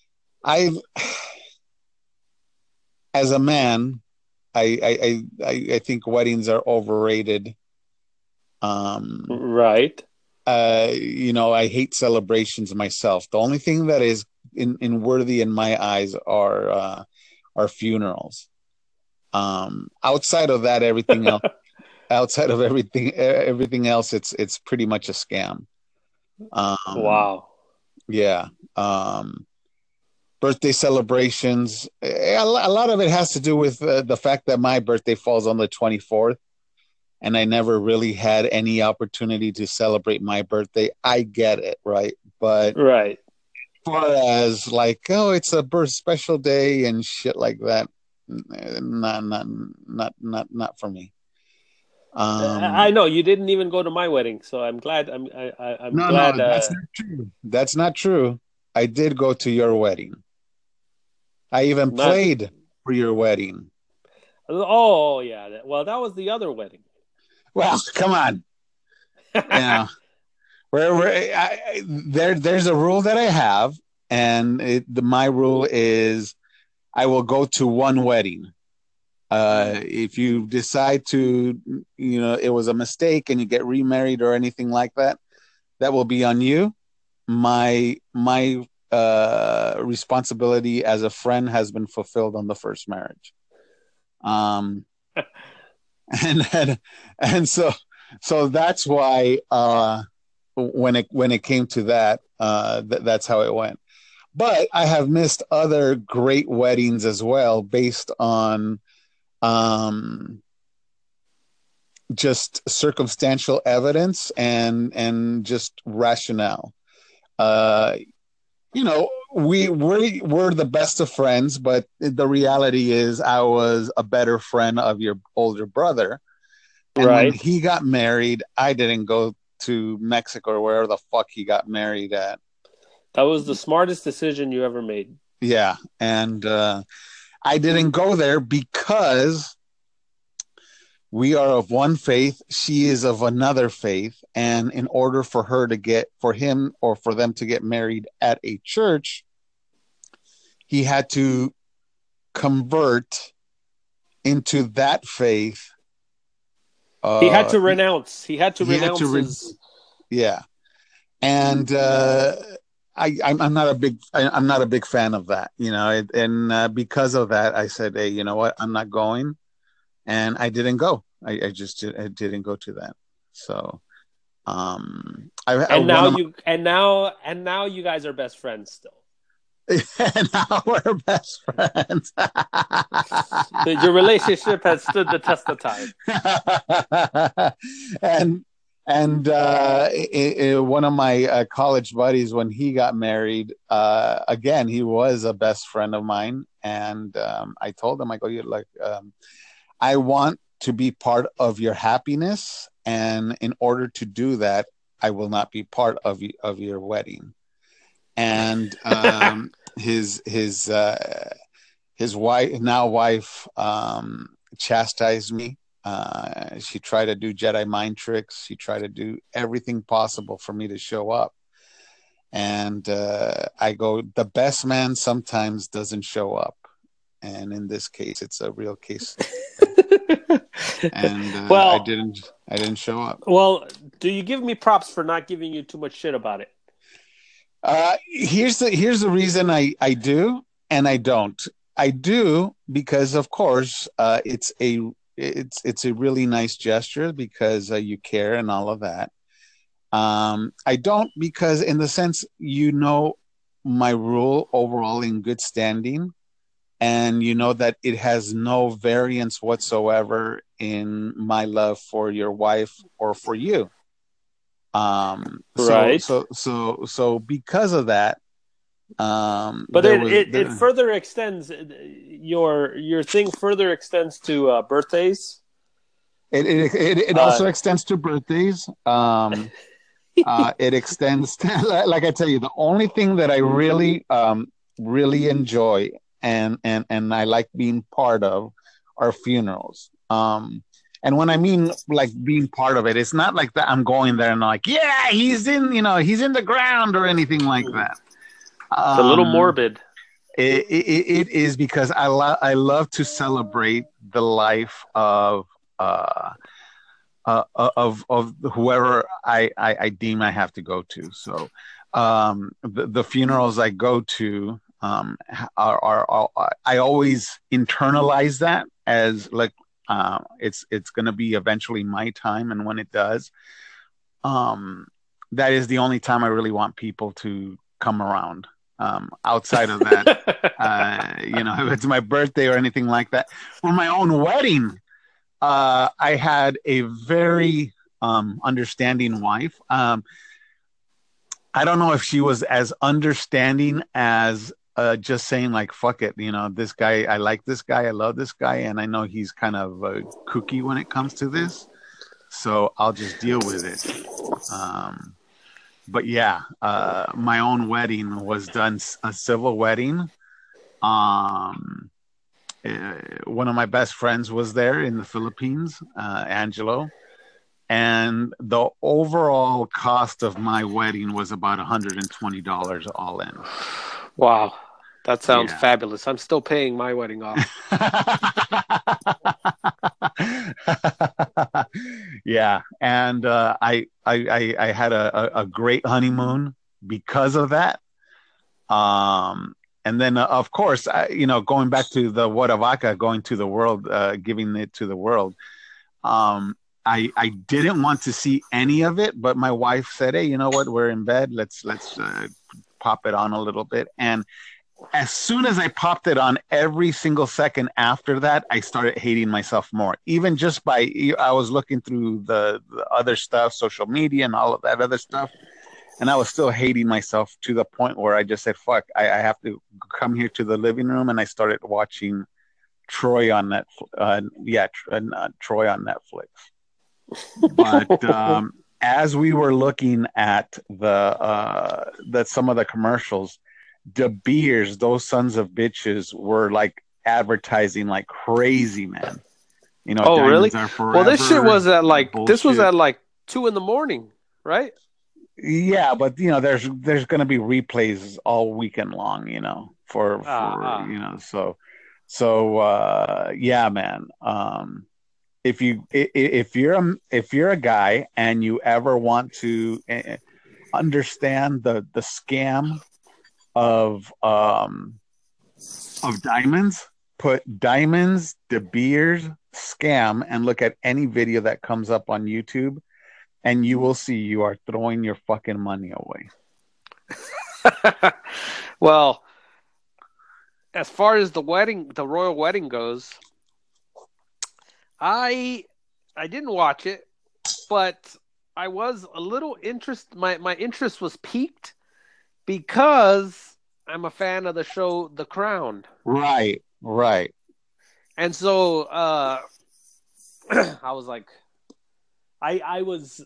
as a man, I think weddings are overrated. Right. I hate celebrations myself. The only thing that is in worthy in my eyes are funerals. Outside of that, everything else. Outside of everything else, it's pretty much a scam. Wow. Yeah. Birthday celebrations. A lot of it has to do with the fact that my birthday falls on the 24th, and I never really had any opportunity to celebrate my birthday. I get it, right? But right. As far as like, oh, it's a special day and shit like that, not for me. I know you didn't even go to my wedding, so I'm glad. I'm glad. No, that's not true. That's not true. I did go to your wedding. I even played for your wedding. Oh yeah. Well, that was the other wedding. Well, come on. There's a rule that I have, and my rule is I will go to one wedding. If you decide to, it was a mistake and you get remarried or anything like that, that will be on you. My responsibility as a friend has been fulfilled on the first marriage. And so that's why when it came to that, that's how it went. But I have missed other great weddings as well, based on just circumstantial evidence and just rationale. We're the best of friends, but the reality is I was a better friend of your older brother. And when he got married, I didn't go to Mexico or wherever the fuck he got married at. That was the smartest decision you ever made. Yeah. And I didn't go there because we are of one faith. She is of another faith. And in order for them to get married at a church, he had to convert into that faith. He had to He, renounce. He had to he had to, renounce his. yeah, and I'm not a I'm not a big fan of that, you know, and because of that, I said, hey, you know what, I'm not going, and I didn't go. I didn't go to that. So, And one now of you guys are best friends still. and now we're best friends. Your relationship has stood the test of time. and one of my college buddies, when he got married, again, he was a best friend of mine, and I told him, I go, you like, I want to be part of your happiness, and in order to do that, I will not be part of your wedding. And his wife, now wife, chastised me. She tried to do Jedi mind tricks. She tried to do everything possible for me to show up. And I go, the best man sometimes doesn't show up. And in this case, it's a real case. And I Well, didn't show up. well, do you give me props for not giving you too much shit about it? Here's the reason I do and I don't. I do because, of course, it's a really nice gesture because you care and all of that. I don't because, in the sense, you know, my rule overall in good standing, and you know that it has no variance whatsoever in my love for your wife or for you. Right. So because of that, But there was it further extends your thing further extends to birthdays. it Uh, also extends to birthdays. It extends to, like I tell you, the only thing that I really enjoy and I like being part of are funerals. And when I mean like being part of it, it's not like that I'm going there and like, yeah, he's in the ground or anything like that. it's a little Um, morbid. it is because I love to celebrate the life uh, of whoever I deem I have to go to. So the funerals I go to are I always internalize that as like it's going to be eventually my time, and when it does, um, that is the only time I really want people to come around. Outside of that, if it's my birthday or anything like that, for my own wedding, I had a very understanding wife. I don't know if she was as understanding as just saying like, fuck it, this guy, I like this guy, I love this guy, and I know he's kind of kooky when it comes to this, so I'll just deal with it. But yeah, my own wedding was done a civil wedding. Um, One of my best friends was there in the Philippines, Angelo, and the overall cost of my wedding was about $120 all in. Wow, that sounds Yeah. fabulous. I'm still paying my wedding off. Yeah, and I had a great honeymoon because of that. And then of course, going back to the Wadavaka, going to the world, giving it to the world. Um, I didn't want to see any of it, but my wife said, "Hey, you know what? We're in bed. Let's pop it on a little bit." And as soon as I popped it on, every single second after that, I started hating myself more. Even just I was looking through the other stuff, social media, and all of that other stuff, and I was still hating myself to the point where I just said, "Fuck! I have to come here to the living room," and I started watching Troy on Netflix. Troy on Netflix. But as we were looking at some of the commercials, De Beers, those sons of bitches, were like advertising like crazy, man. Oh, really? Diamonds are Well, this shit forever. was at this was Bullshit. at like 2 in the morning, right? Yeah, but there's going to be replays all weekend long. for Ah, yeah, man. If you're a guy and you ever want to understand the scam of diamonds, put Diamonds De Beers scam and look at any video that comes up on YouTube, and you will see you are throwing your fucking money away. well, as far as the royal wedding goes, I I didn't watch it, but I was a little interest. My interest was piqued because I'm a fan of the show The Crown, Right, right. and so I was like, I was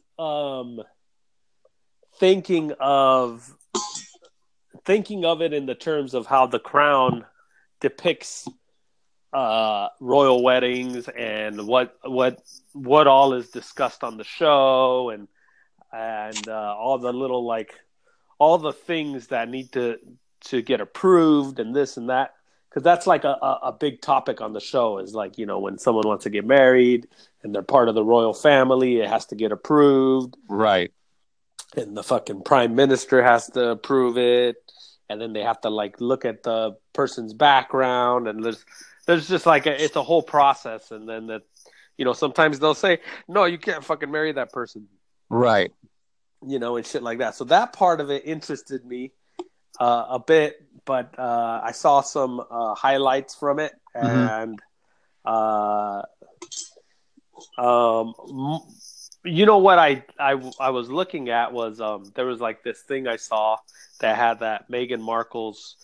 thinking of thinking of it in the terms of how The Crown depicts royal weddings and what all is discussed on the show and all the little like all the things that need to get approved and this and that because that's like a big topic on the show is like when someone wants to get married and they're part of the royal family it has to get approved Right. and the fucking prime minister has to approve it and then they have to like look at the person's background and there's just like it's a whole process and then that sometimes they'll say no you can't fucking marry that person Right. and shit like that so that part of it interested me a bit but I saw some highlights from it Mm-hmm. and um what I was looking at was there was like this thing I saw that had that Meghan Markle's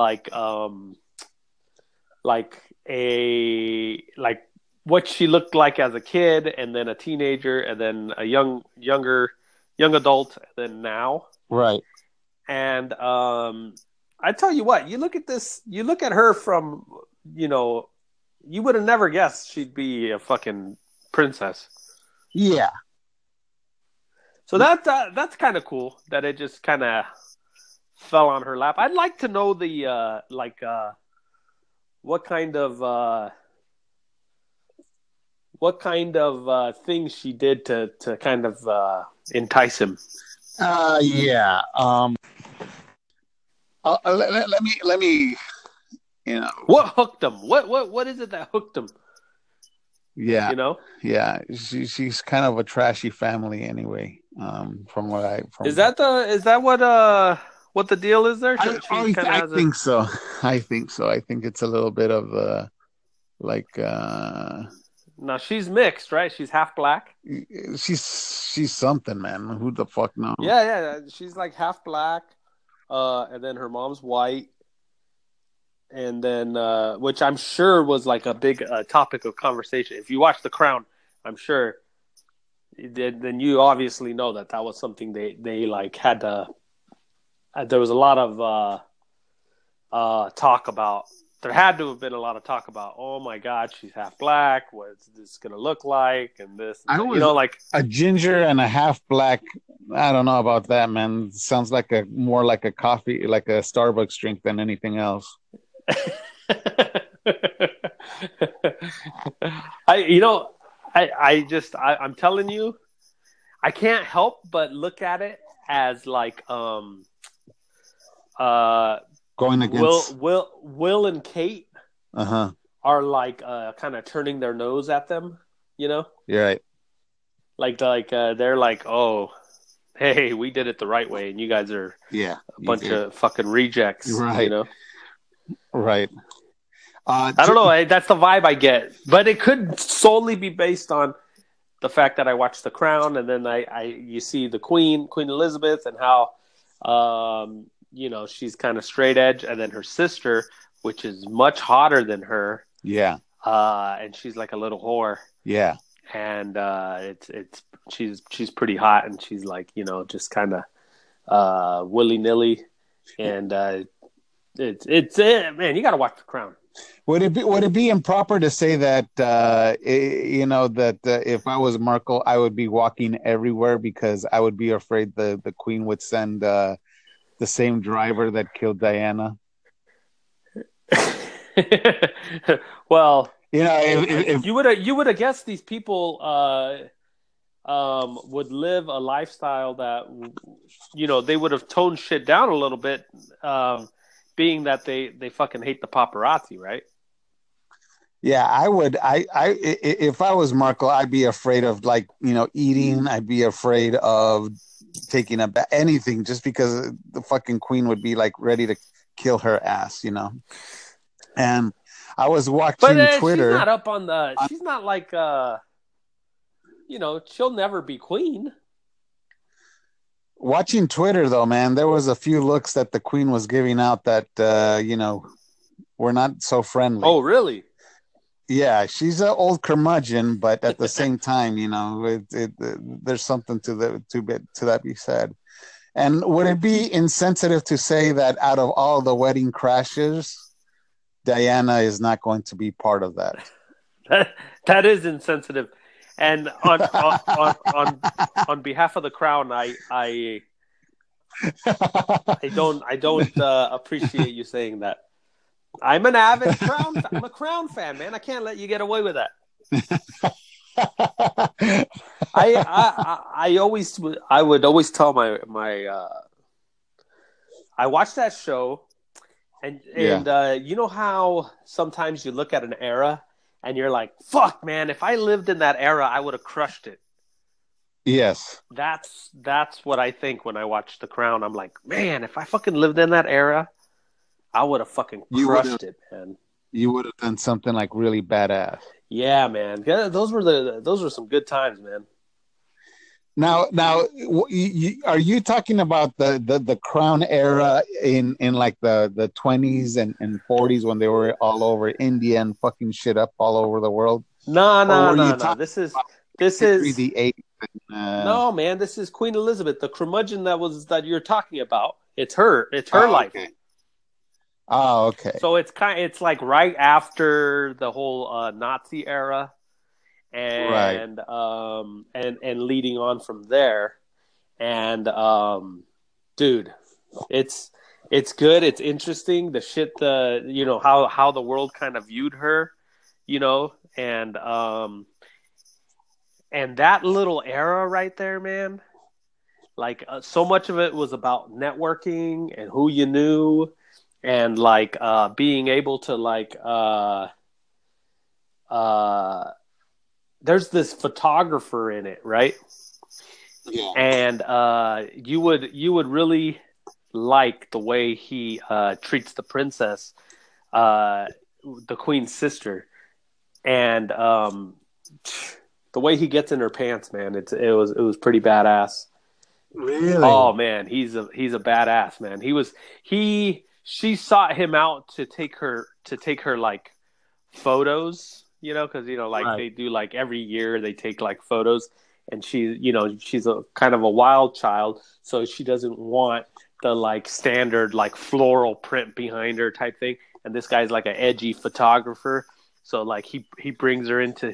like like what she looked like as a kid and then a teenager and then a young adult and then now Right. and I tell you what you look at her from you would have never guessed she'd be a fucking princess. Yeah. So that's kind of cool that it just kind of fell on her lap. I'd like to know the what kind of things she did to kind of entice him. Yeah. Let me What hooked him? What is it that hooked him? Yeah. You know, Yeah. She's kind of a trashy family anyway. From is that what the deal is there? She kind of I has a think so. I think so. I think it's a little bit of like now she's mixed, right? She's half black. she's something, man. Who the fuck knows? Yeah. She's like half black, and then her mom's white, and then which I'm sure was like a big topic of conversation. If you watch The Crown, I'm sure then you obviously know that was something they like had to. There was a lot of talk about. There had to have been a lot of talk about. Oh my God, she's half black. What's this gonna look like? And this, and I that. was Like a ginger and a half black. I don't know about that, man. Sounds like more like a coffee, like a Starbucks drink than anything else. I'm telling you, I can't help but look at it as like Going against Will and Kate are like kind of turning their nose at them, You're right. like they're like, oh, hey, we did it the right way, and you guys are a bunch of fucking rejects, right. Right. I don't know. That's the vibe I get, but it could solely be based on the fact that I watched The Crown, and then you see the Queen Elizabeth, and how she's kind of straight edge, and then her sister, which is much hotter than her, and she's like a little whore, and she's pretty hot, and she's like just kind of willy nilly, and it's man, you got to watch The Crown. Would it be improper to say that if I was Markle, I would be walking everywhere because I would be afraid the Queen would send the same driver that killed Diana? Well, You know, if you would have guessed these people would live a lifestyle that they would have toned shit down a little bit, being that they fucking hate the paparazzi, right? yeah, I would. If I was Marco, I'd be afraid of like eating. I'd be afraid of taking anything, just because the fucking queen would be like ready to kill her ass. And I was But watching she's Twitter. not up on the. She's not like she'll never be queen. Watching Twitter though, man, there was a few looks that the queen was giving out that were not so friendly. Oh, really? Yeah, she's an old curmudgeon, but at the same time, there's something to that be said. And would it be insensitive to say that out of all the wedding crashes, Diana is not going to be part of that? That is insensitive. And on behalf of the crown, I don't appreciate you saying that. I'm an avid crown. I'm a crown fan, man. I can't let you get away with that. I would always tell my I watched that show, and Yeah. you know how sometimes you look at an era and you're like, fuck, man, if I lived in that era, I would have crushed it. Yes. That's what I think when I watch The Crown. I'm like, man, if I fucking lived in that era, I would have fucking You would have crushed it, man. you would have done something like really badass. Yeah, man. Yeah, those were some good times, man. Now, are you talking about the crown era in like the 20s and 40s, when they were all over India and fucking shit up all over the world? No, Or no, were you no, no. talking This Henry is VIII? no, man. This is Queen Elizabeth, the curmudgeon that you're talking about. It's her. It's her Oh, life. okay. Oh, okay. So it's like right after the whole Nazi era, Right. and leading on from there. And dude, it's it's good. It's interesting. The shit, how the world kind of viewed her, and that little era right there, man. Like so much of it was about networking and who you knew, and like being able to like uh, there's this photographer in it, right? Yeah. And you would really like the way he treats the princess, uh, the queen's sister, and the way he gets in her pants, man. It was pretty badass. Oh Really? man, he's a badass, man. She sought him out to take her like photos, because like Right. they do like every year they take like photos, and she's a kind of a wild child, so she doesn't want the like standard like floral print behind her type thing. And this guy's like an edgy photographer, so like he brings her into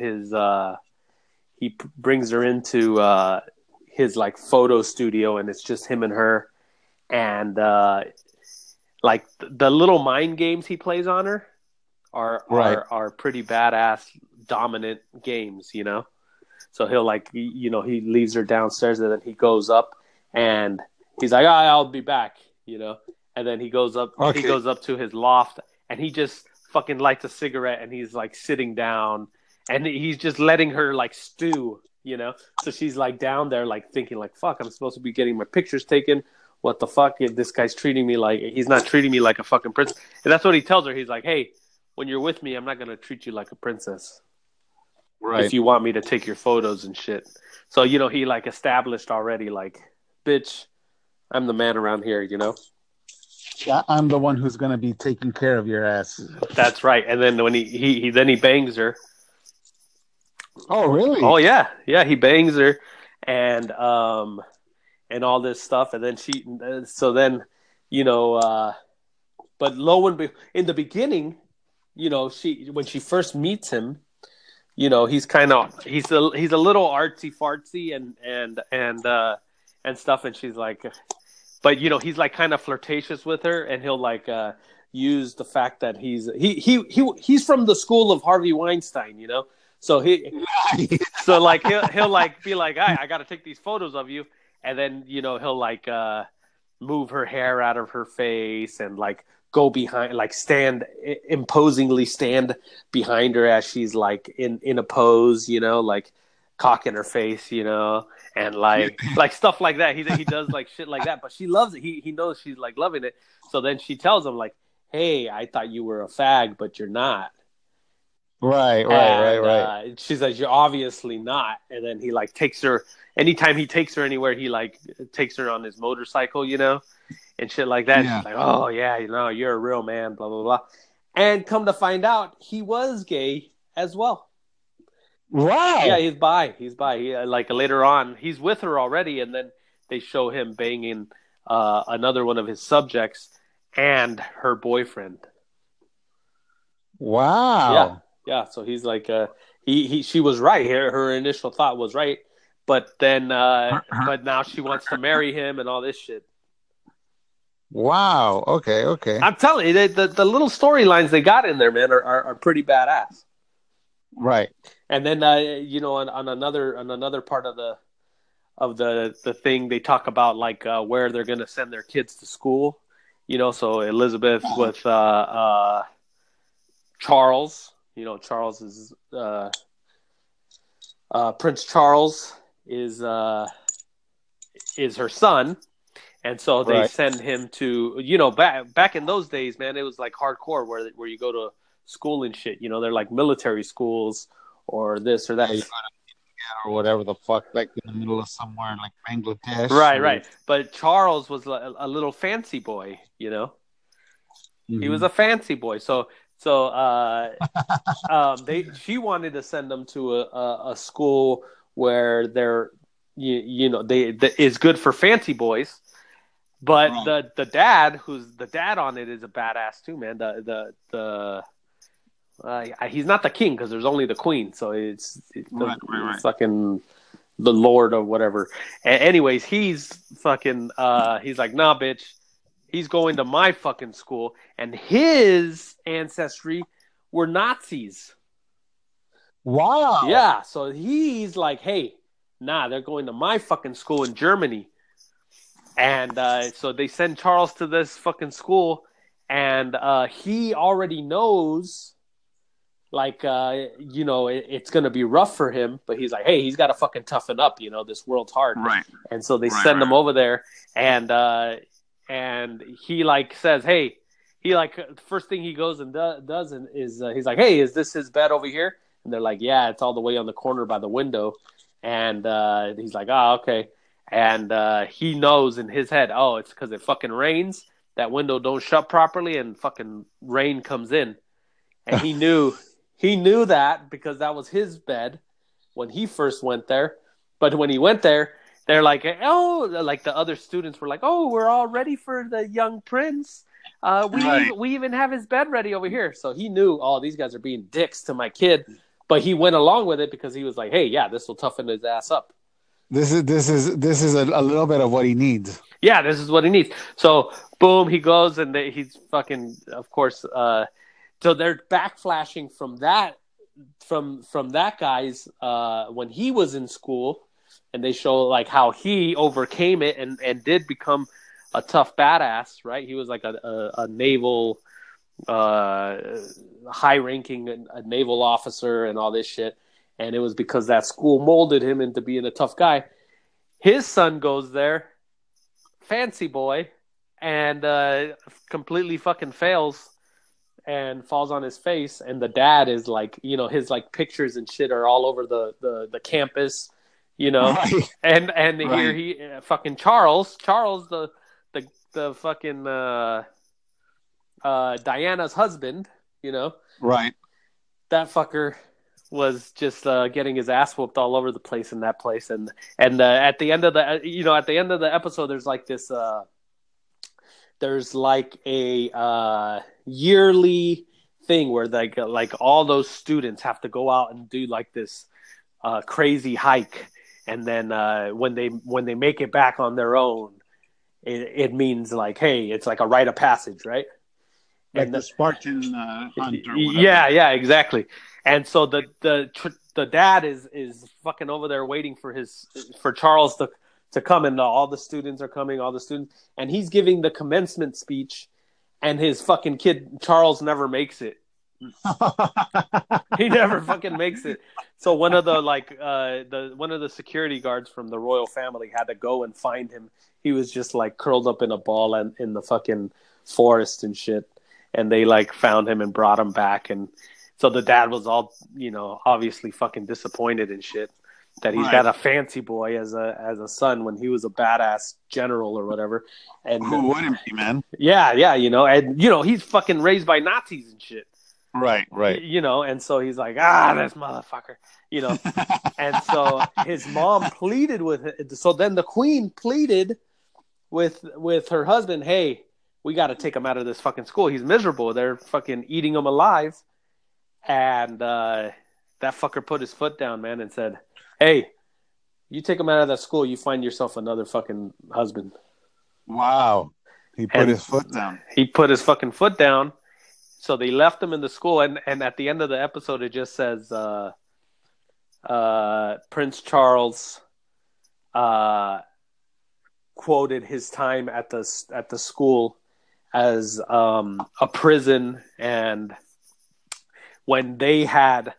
his like photo studio, and it's just him and her, and like the little mind games he plays on her are Right. are are pretty badass, dominant games. So he'll like he leaves her downstairs, and then he goes up, and he's like, I'll be back. And then he Okay. goes up to his loft, and he just fucking lights a cigarette, and he's like sitting down, and he's just letting her like stew. So she's like down there like thinking like, fuck, I'm supposed to be getting my pictures taken. What the fuck? This guy's treating me like he's not treating me like a fucking princess. And that's what he tells her. He's like, hey, when you're with me, I'm not gonna treat you like a princess if Right. you want me to take your photos and shit. So he like established already like, bitch, I'm the man around here. Yeah, I'm the one who's gonna be taking care of your ass. That's right. And then when he bangs her. Oh, Oh really? yeah, yeah, he bangs her, and and all this stuff, and then so then you know but lo and in the beginning, she when she first meets him, he's a little artsy fartsy and stuff, and she's like, but he's like kind of flirtatious with her, and he'll like use the fact that he's from the school of Harvey Weinstein, so so like he'll like be like, I got to take these photos of you, and then he'll like move her hair out of her face and like go behind, like imposingly stand behind her as she's like in a pose, like cock in her face, and like stuff like that. He does like shit like that, but she loves it. He knows she's like loving it. So then she tells him like, "Hey, I thought you were a fag, but you're not." Right. She says, "You're obviously not." And then he like takes her. Anytime he takes her anywhere, he like takes her on his motorcycle, and shit like that. Yeah. She's like, "Oh yeah, you're a real man." Blah blah blah. And come to find out, he was gay as well. Wow. Yeah, he's bi. He, like later on, he's with her already, and then they show him banging another one of his subjects and her boyfriend. Wow. Yeah. So he's like, she was right. Her initial thought was right, but then, but now she wants to marry him and all this shit. Wow. Okay. I'm telling you, the little storylines they got in there, man, are pretty badass. Right. And then on another part of the thing, they talk about like where they're gonna send their kids to school. So Elizabeth with Charles. Charles is Prince Charles is her son, and so they send him to back in those days, man. It was like hardcore where you go to school and shit. They're like military schools or this or that. Or whatever the fuck, like in the middle of somewhere like Bangladesh. Right. But Charles was a little fancy boy, Mm-hmm. He was a fancy boy. So she wanted to send them to a school where they're is good for fancy boys. But the dad, who's the dad on it, is a badass too, man. He's not the king because there's only the queen, so it's fucking the lord or whatever. Anyways, he's fucking. He's like, nah, bitch. He's going to my fucking school, and his ancestry were Nazis. Wow. Yeah, so he's like, hey, nah, they're going to my fucking school in Germany. And so they send Charles to this fucking school, and he already knows, like, it's going to be rough for him, but he's like, hey, he's got to fucking toughen up, this world's hard. Right. And so they send him over there, and he, like, says, hey, he, like, the first thing he goes and does is he's like, hey, is this his bed over here? And they're like, yeah, it's all the way on the corner by the window. And he's like, oh, okay. And he knows in his head, oh, it's because it fucking rains. That window don't shut properly, and fucking rain comes in. And he knew that because that was his bed when he first went there. But when he went there, they're like, oh, like the other students were like, oh, we're all ready for the young prince. We even have his bed ready over here. So he knew, oh, these guys are being dicks to my kid. But he went along with it because he was like, hey, yeah, this will toughen his ass up. This is a little bit of what he needs. Yeah, this is what he needs. So, boom, he goes, and he's fucking, of course. So they're backflashing from that guy's when he was in school, and they show like how he overcame it and did become a tough badass. Right, he was like a naval, high-ranking naval officer and all this shit. And it was because that school molded him into being a tough guy. His son goes there, fancy boy, and completely fucking fails and falls on his face. And the dad is like, his like pictures and shit are all over the campus, Right. And here he fucking Charles, the fucking Diana's husband, Right. That fucker was just getting his ass whooped all over the place in that place, and at the end of the episode, there's like this, there's like a yearly thing where like all those students have to go out and do like this crazy hike, and then when they make it back on their own, it means like, hey, it's like a rite of passage, right? Like And the Spartan hunt or whatever. yeah, exactly. And so the dad is fucking over there waiting for Charles to come, and all the students are coming, all the students, and he's giving the commencement speech, and his fucking kid Charles never makes it. He never fucking makes it. So one of the one of the security guards from the royal family had to go and find him. He was just like curled up in a ball and in the fucking forest and shit. And they like found him and brought him back. And so the dad was all, obviously fucking disappointed and shit that he's got a fancy boy as a son when he was a badass general or whatever. And who wouldn't be, man? yeah, and he's fucking raised by Nazis and shit. Right. And so he's like, this motherfucker, and so his mom pleaded with it. So then the queen pleaded with her husband, hey, we got to take him out of this fucking school. He's miserable. They're fucking eating him alive. And that fucker put his foot down, man, and said, hey, you take him out of that school, you find yourself another fucking husband. Wow. He put his foot down. He put his fucking foot down. So they left him in the school, and at the end of the episode, it just says Prince Charles quoted his time at the school as a prison, and when they had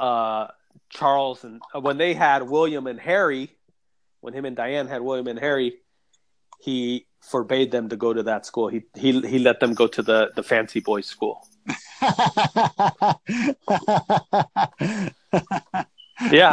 when they had William and Harry, when him and Diane had William and Harry, he forbade them to go to that school. He let them go to the fancy boys school. Yeah.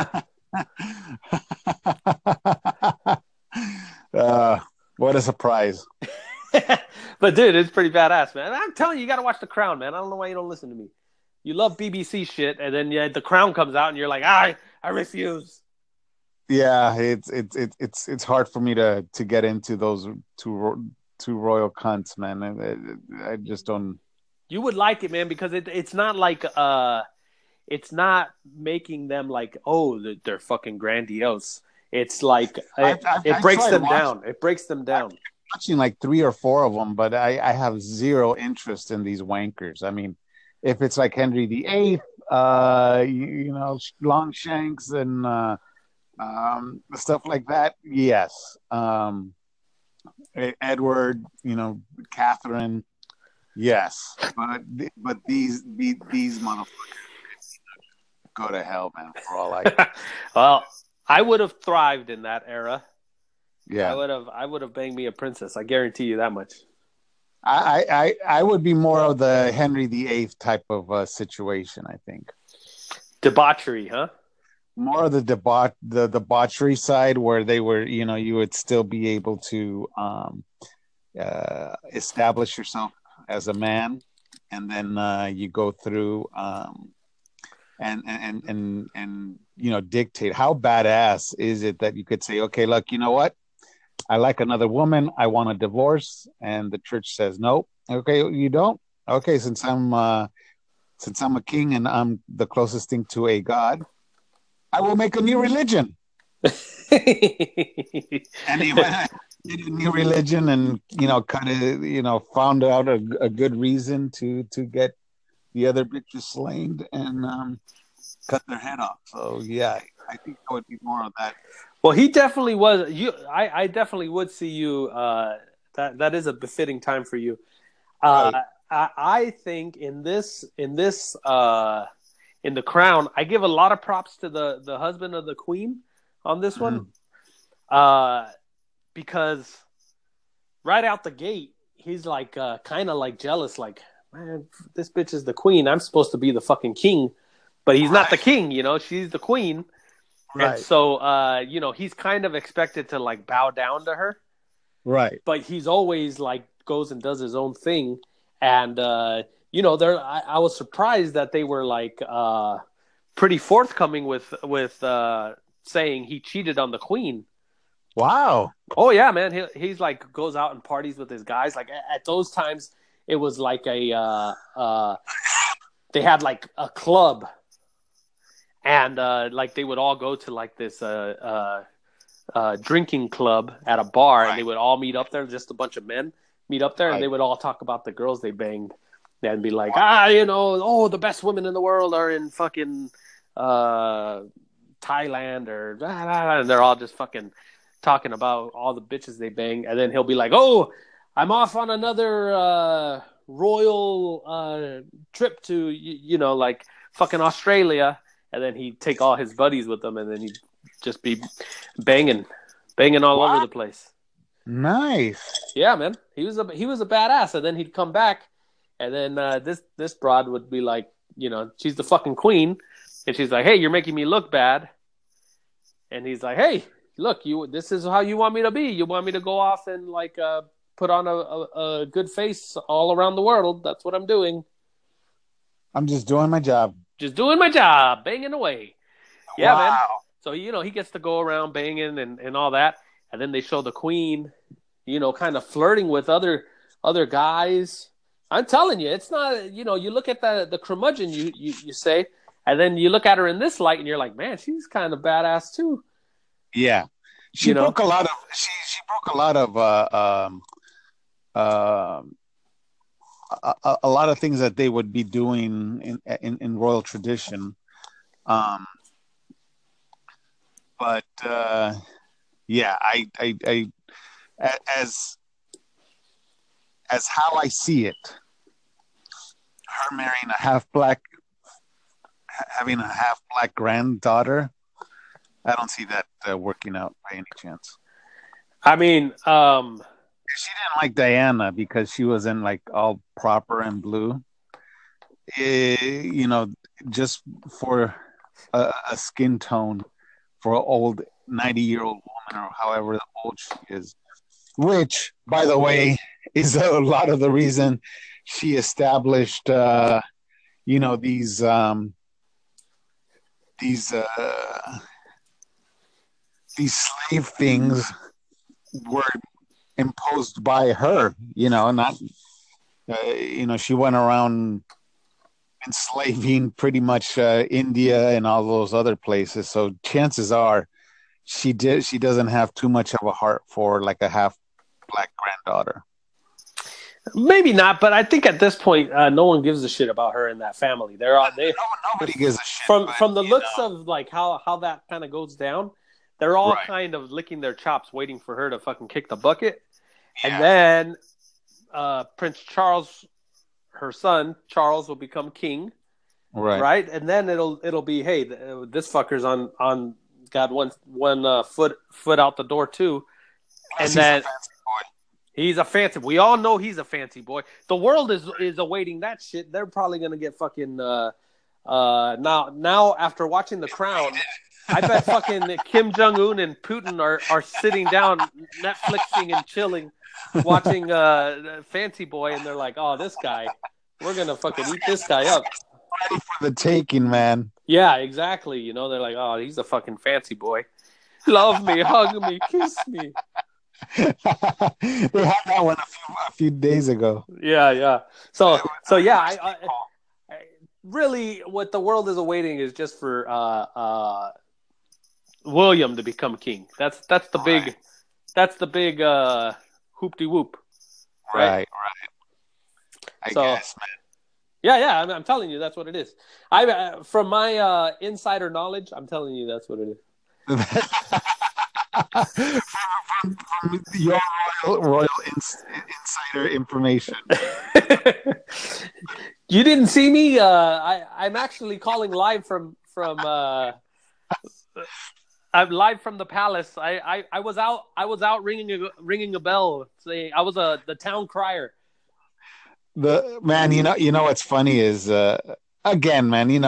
What a surprise. But dude, it's pretty badass, man. I'm telling you, you got to watch The Crown, man. I don't know why you don't listen to me. You love BBC shit, and then The Crown comes out, and you're like, I refuse. Yeah, it's hard for me to get into those two royal cunts, man. I just don't. You would like it, man, because it's not like it's not making them like, oh, they're fucking grandiose. It's like it breaks them down. It breaks them down. I'm watching like 3 or 4 of them, but I have zero interest in these wankers. I mean, if it's like Henry VIII, Longshanks and stuff like that, yes. Edward, Catherine, yes. But these motherfuckers go to hell, man. For all I well, I would have thrived in that era. Yeah, I would have banged me a princess. I guarantee you that much. I would be more of the Henry VIII type of situation. I think debauchery, huh? More of the debauchery side, where they were, you would still be able to establish yourself as a man, and then you go through and dictate. How badass is it that you could say, okay, look, you know what? I like another woman. I want a divorce, and the church says no. Okay, you don't. Okay, since I'm a king and I'm the closest thing to a god, I will make a new religion. And he went did a new religion, and kind of found out a good reason to get the other bitches slain and cut their head off. So yeah, I think I would be more of that. Well, he definitely was. I definitely would see you. That is a befitting time for you. I think in The Crown, I give a lot of props to the husband of the queen on this one, because right out the gate, he's like kind of like jealous, like, man, this bitch is the queen. I'm supposed to be the fucking king, but he's not the king. She's the queen. Right. And so, he's kind of expected to like bow down to her. Right. But he's always like goes and does his own thing. And, I was surprised that they were like pretty forthcoming with saying he cheated on the queen. Wow. Oh, yeah, man. He's like goes out and parties with his guys. Like at those times, it was like they had like a club. And like they would all go to like this drinking club at a bar, and they would all meet up there. Just a bunch of men meet up there, and they would all talk about the girls they banged. And be like, the best women in the world are in fucking Thailand or and they're all just fucking talking about all the bitches they bang. And then he'll be like, oh, I'm off on another royal trip to like fucking Australia. And then he'd take all his buddies with him, and then he'd just be banging all over the place. Nice. Yeah, man. He was a badass. And then he'd come back, and then this broad would be like, she's the fucking queen, and she's like, hey, you're making me look bad. And he's like, hey, look, this is how you want me to be. You want me to go off and like put on a good face all around the world. That's what I'm doing. I'm just doing my job. Just doing my job, banging away. Yeah, wow. Man. So, he gets to go around banging and all that. And then they show the queen, kind of flirting with other guys. I'm telling you, it's not, you look at the curmudgeon, you say, and then you look at her in this light, and you're like, man, she's kind of badass too. Yeah. She broke a lot of a lot of things that they would be doing in royal tradition. But yeah, I as how I see it, her marrying having a half black granddaughter, I don't see that working out by any chance. I mean, she didn't like Diana because she was in like all proper and blue. Just for a skin tone for an old 90-year-old woman or however old she is, which, by the way, is a lot of the reason she established, these slave things were imposed by her, not, she went around enslaving pretty much India and all those other places. So chances are she doesn't have too much of a heart for like a half black granddaughter. Maybe not, but I think at this point, no one gives a shit about her in that family. Nobody gives a shit. From the looks of like how that kind of goes down, they're all kind of licking their chops, waiting for her to fucking kick the bucket. Yeah. And then Prince Charles, her son Charles, will become king, right? And then it'll be, hey, this fucker's on got one foot out the door too, and then. He's a fancy. We all know he's a fancy boy. The world is awaiting that shit. They're probably gonna get fucking now after watching The Crown. I bet fucking Kim Jong-un and Putin are sitting down Netflixing and chilling, watching Fancy Boy, and they're like, oh, this guy, we're gonna fucking eat this guy up. Ready for the taking, man. Yeah, exactly. They're like, oh, he's a fucking fancy boy. Love me, hug me, kiss me. They had that one a few days ago. Yeah. So yeah, I really what the world is awaiting is just for William to become king. That's the big hoop de whoop. Right. I guess, man. Yeah. I'm telling you, that's what it is. From my insider knowledge, I'm telling you, that's what it is. from your royal insider information. You didn't see me. I'm actually calling live from. I'm live from the palace. I was out ringing a bell. Saying I was the town crier. The man, you know what's funny is again, man.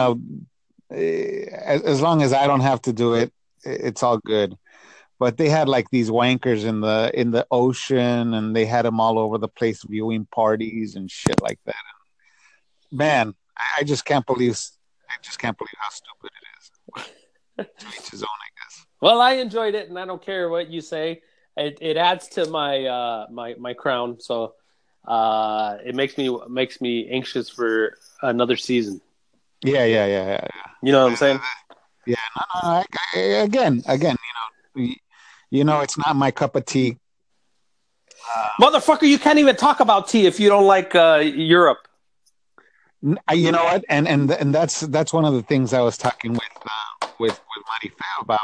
As long as I don't have to do it, it's all good. But they had like these wankers in the ocean, and they had them all over the place viewing parties and shit like that. Man, I just can't believe how stupid it is. To each his own, I guess. Well, I enjoyed it, and I don't care what you say. It adds to my my crown, so it makes me anxious for another season. Yeah. You know what I'm saying? Yeah. No. Again. It's not my cup of tea. Motherfucker, you can't even talk about tea if you don't like Europe. You know what? And that's one of the things I was talking with Marife about.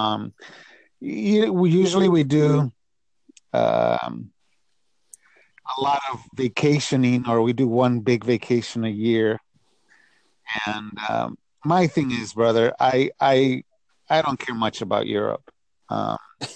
Usually we do um, a lot of vacationing, or we do one big vacation a year. And my thing is, brother, I don't care much about Europe. Um,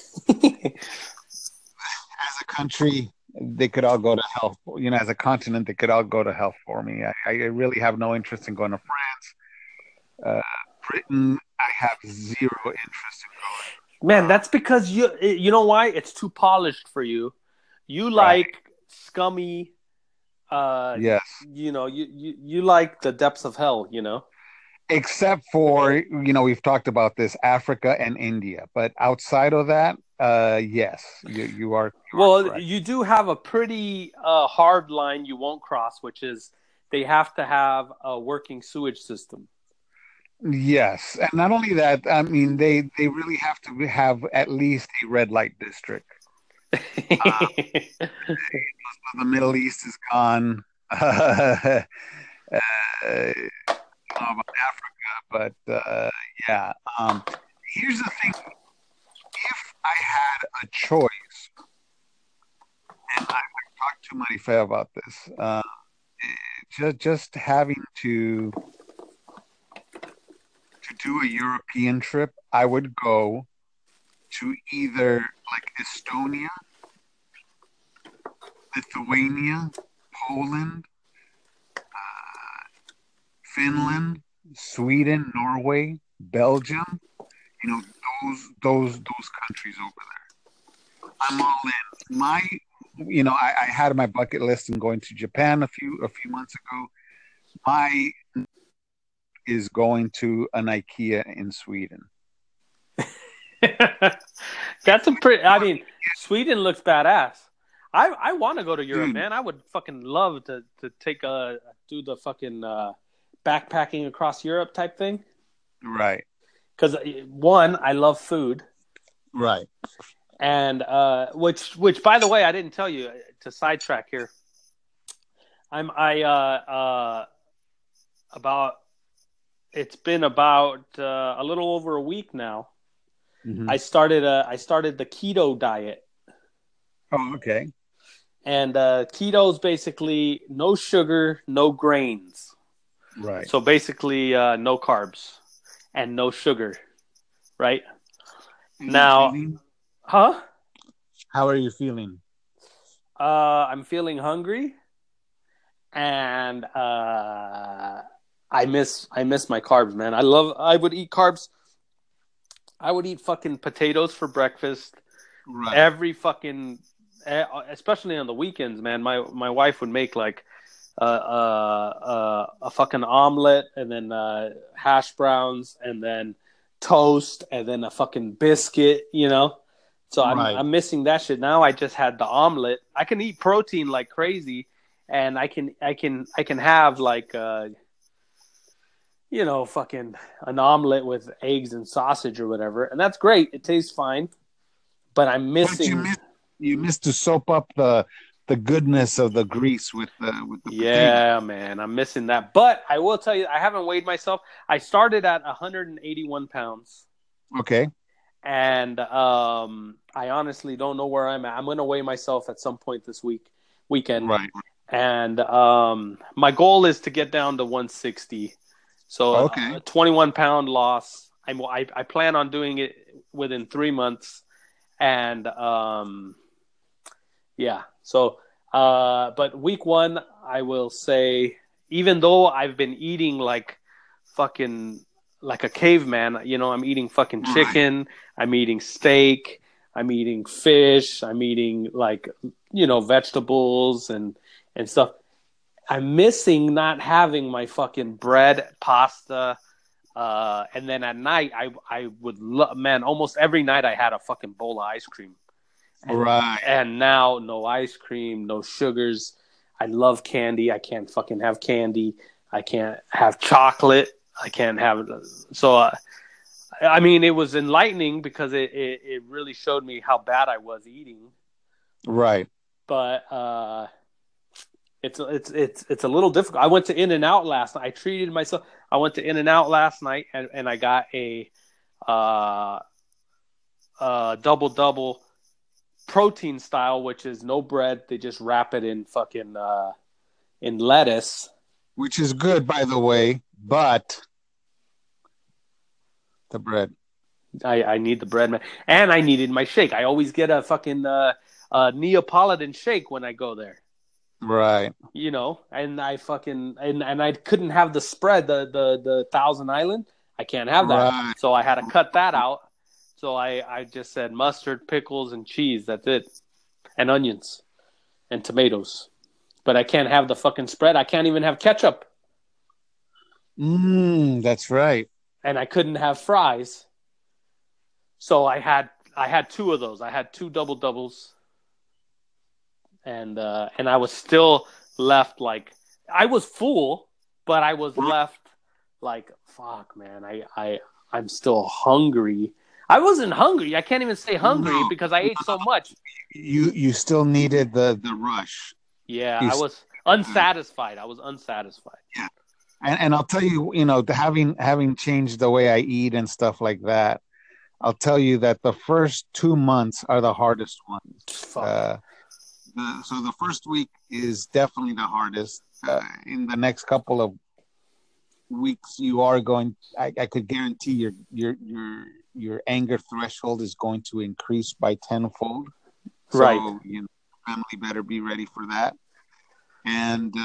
as a country, they could all go to hell. As a continent, they could all go to hell for me. I really have no interest in going to France. Britain, I have zero interest in Man, going. that's because you know why? It's too polished for you. You Right. like scummy Yes. you like the depths of hell. Except for, we've talked about this, Africa and India. But outside of that, yes, you are Well, correct. you do have a pretty hard line you won't cross, which is they have to have a working sewage system. Yes. And not only that, I mean, they really have to have at least a red light district. The Middle East is gone. About Africa, but yeah. Here's the thing: if I had a choice, and I talked to Marife about this, just having to do a European trip, I would go to either like Estonia, Lithuania, Poland, Finland, Sweden, Norway, Belgium. Those countries over there. I'm all in. I had my bucket list and going to Japan a few months ago. My is going to an IKEA in Sweden. That's a pretty. I mean, Sweden looks badass. I want to go to Europe, Dude, man. I would fucking love to do the fucking backpacking across Europe type thing. right, Because one, I love food, right. and which by the way, I didn't tell you to sidetrack here. About it's been about a little over a week now. Mm-hmm. I started the keto diet. Oh, okay. And keto is basically no sugar, no grains. Right. So basically, no carbs and no sugar, right? Now, feeling? huh? How are you feeling? I'm feeling hungry, and I miss my carbs, man. I would eat carbs. I would eat fucking potatoes for breakfast. Right. Every fucking, especially on the weekends, man. My wife would make like a fucking omelet, and then hash browns, and then toast, and then a fucking biscuit. So Right. I'm missing that shit. Now I just had the omelet. I can eat protein like crazy, and I can have like fucking an omelet with eggs and sausage or whatever, and that's great. It tastes fine, but I'm But you missing. missed to soap up the goodness of the grease with the potato. Yeah, man, I'm missing that. But I will tell you, I haven't weighed myself. I started at 181 pounds, Okay. and I honestly don't know where I'm at. I'm going to weigh myself at some point this weekend, Right. and my goal is to get down to 160. So Okay. a 21-pound loss. I plan on doing it within 3 months, and yeah. So, but week one, I will say, even though I've been eating like fucking like a caveman, I'm eating fucking Right. chicken, I'm eating steak, I'm eating fish, I'm eating like, vegetables and stuff. I'm missing not having my fucking bread, pasta, and then at night, I would love, man, almost every night I had a fucking bowl of ice cream. And Right. and now no ice cream, no sugars. I love candy. I can't fucking have candy. I can't have chocolate. I can't have so I mean, it was enlightening because it really showed me how bad I was eating. Right. But it's a little difficult. I went to In and Out last night. I treated myself. I went to In and Out last night, and I got a uh, double double protein style, which is no bread. They just wrap it in fucking in lettuce. Which is good, by the way, but the bread. I need the bread, man, and I needed my shake. I always get a fucking Neapolitan shake when I go there. Right. And I fucking and I couldn't have the spread, the Thousand Island. I can't have that, Right. so I had to cut that out. So I just said mustard, pickles, and cheese. That's it, and onions and tomatoes. But I can't have the fucking spread. I can't even have ketchup, That's right. and I couldn't have fries. So I had two of those. I had two double doubles, and I was still left like I was full, but I was left like fuck, man. I'm still hungry. I wasn't hungry. I can't even say hungry No, because I ate so much. you still needed the rush. Yeah, You I st- was unsatisfied. I was unsatisfied. yeah, and I'll tell you, having changed the way I eat and stuff like that, I'll tell you that the first 2 months are the hardest ones. Fuck. So the first week is definitely the hardest. In the next couple of weeks, you are going. I could guarantee your anger threshold is going to increase by tenfold. So Right. family better be ready for that. And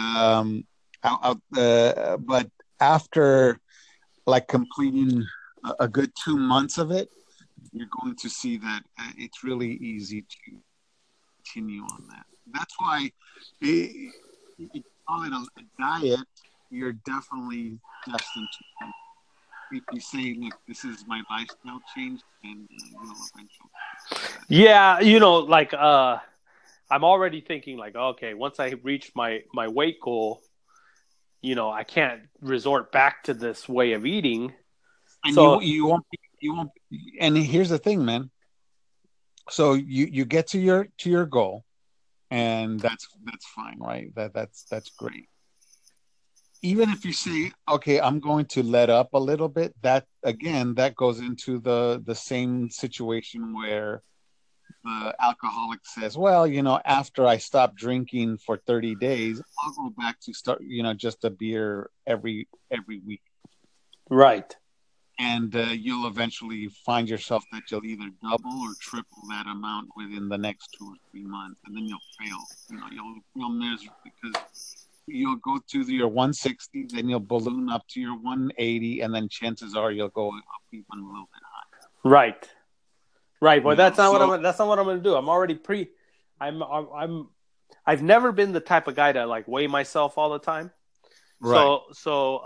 but after like completing a good 2 months of it, you're going to see that it's really easy to continue on that. That's why if you call it a diet, you're definitely destined to. If you say, look, this is my lifestyle change, then you'll eventually. Yeah, like I'm already thinking like, okay, once I reach my weight goal, I can't resort back to this way of eating. And So you won't. And here's the thing, man. So you get to your goal, and that's fine, right? That's great. Even if you say, okay, I'm going to let up a little bit, that again, that goes into the same situation where the alcoholic says, well, after I stop drinking for 30 days, I'll go back to start, just a beer every week. right. And you'll eventually find yourself that you'll either double or triple that amount within the next 2 or 3 months, and then you'll fail. You'll miserable because you'll go to your 160, then you'll balloon up to your 180, and then chances are you'll go up even a little bit higher. Right. Right. But that's not So that's not what I'm going to do. I'm already I've never been the type of guy to like weigh myself all the time. right. So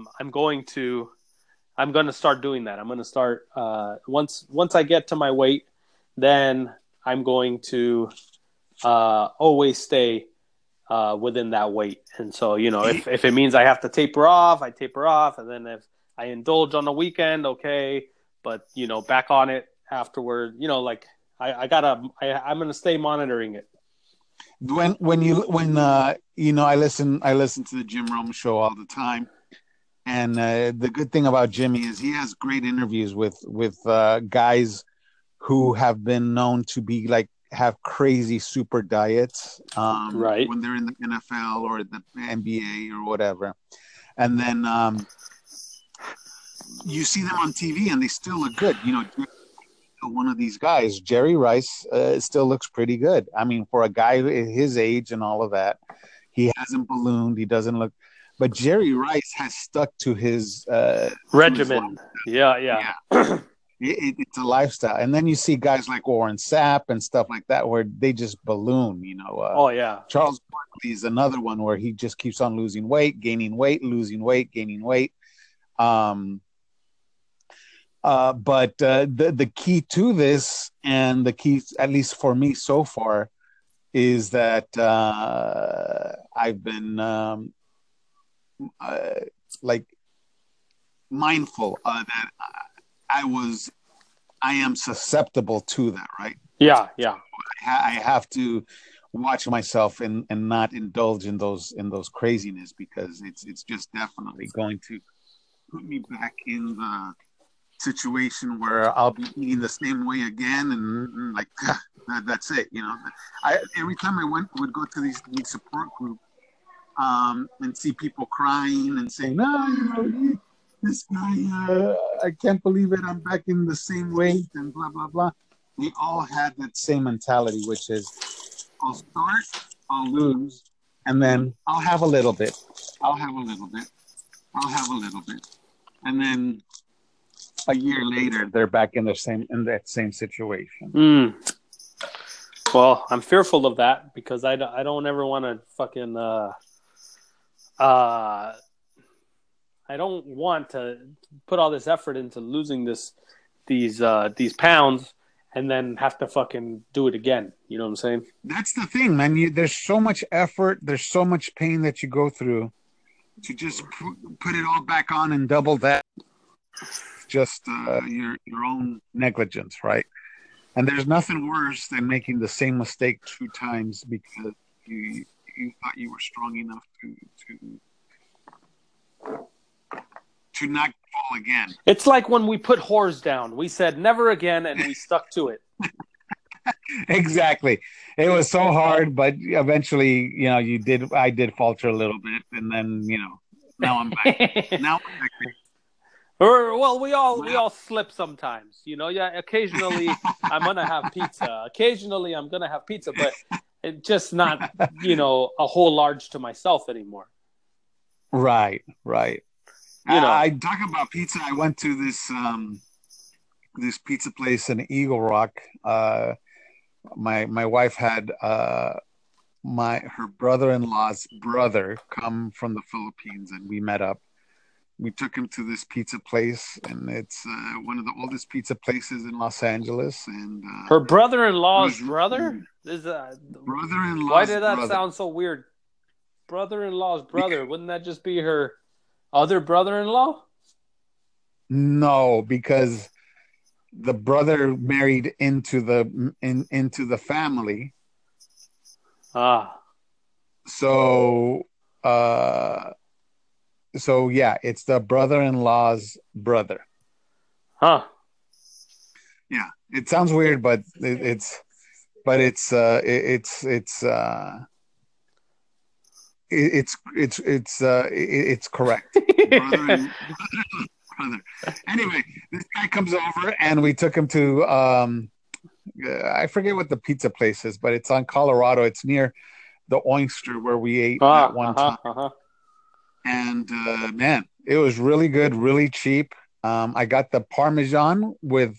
I'm going to start doing that. I'm going to start once I get to my weight, then I'm going to always stay within that weight. And so, if it means I have to taper off, I taper off. And then if I indulge on the weekend, okay. But, back on it afterward, like I'm going to stay monitoring it. When I listen to the Jim Rome show all the time, and the good thing about Jimmy is he has great interviews with guys who have been known to be like have crazy super diets Right. when they're in the NFL or the NBA or whatever, and then you see them on TV and they still look good. One of these guys, Jerry Rice, still looks pretty good. I mean, for a guy his age and all of that, he hasn't ballooned. He doesn't look. But Jerry Rice has stuck to his regimen. Yeah. It's a lifestyle. And then you see guys like Warren Sapp and stuff like that where they just balloon. Oh yeah. Charles Barkley is another one where he just keeps on losing weight, gaining weight, losing weight, gaining weight. But the key to this, and the key, at least for me so far, is that I've been like mindful that I am susceptible to that, right? Yeah, yeah. I have to watch myself and not indulge in those craziness, because it's just definitely going to put me back in the situation where I'll be eating the same way again, and like that's it. I every time would go to these support groups, and see people crying and saying, "No, this guy, I can't believe it. I'm back in the same weight," and blah blah blah. They all had that same mentality, which is, I'll start, I'll lose, and then I'll have a little bit. I'll have a little bit. I'll have a little bit, and then a year later, they're back in that same situation. Mm. Well, I'm fearful of that, because I don't ever want to fucking I don't want to put all this effort into losing these pounds and then have to fucking do it again. You know what I'm saying? That's the thing, man. There's so much effort, there's so much pain that you go through to just put it all back on and double that. Just your own negligence, right? And there's nothing worse than making the same mistake 2 times because you thought you were strong enough to not fall again. It's like when we put whores down. We said never again, and we stuck to it. Exactly. It was so hard, but eventually, I did falter a little bit, and then, now I'm back. Well, we all slip sometimes, Yeah, occasionally I'm gonna have pizza. Occasionally I'm gonna have pizza, but it's just not, a whole large to myself anymore. Right. I talk about pizza. I went to this pizza place in Eagle Rock. My wife had her brother-in-law's brother come from the Philippines, and we met up. We took him to this pizza place, and it's one of the oldest pizza places in Los Angeles. And her brother-in-law's brother? Brother-in-law's Why did that brother. sound so weird? Brother-in-law's brother. Wouldn't that just be her other brother-in-law? No, because the brother married into the family. So yeah, it's the brother-in-law's brother. Huh. Yeah, it sounds weird, but it's correct. Brother. Anyway, this guy comes over, and we took him to I forget what the pizza place is, but it's on Colorado. It's near the Oyster where we ate at one time. And man, it was really good, really cheap. I got the Parmesan with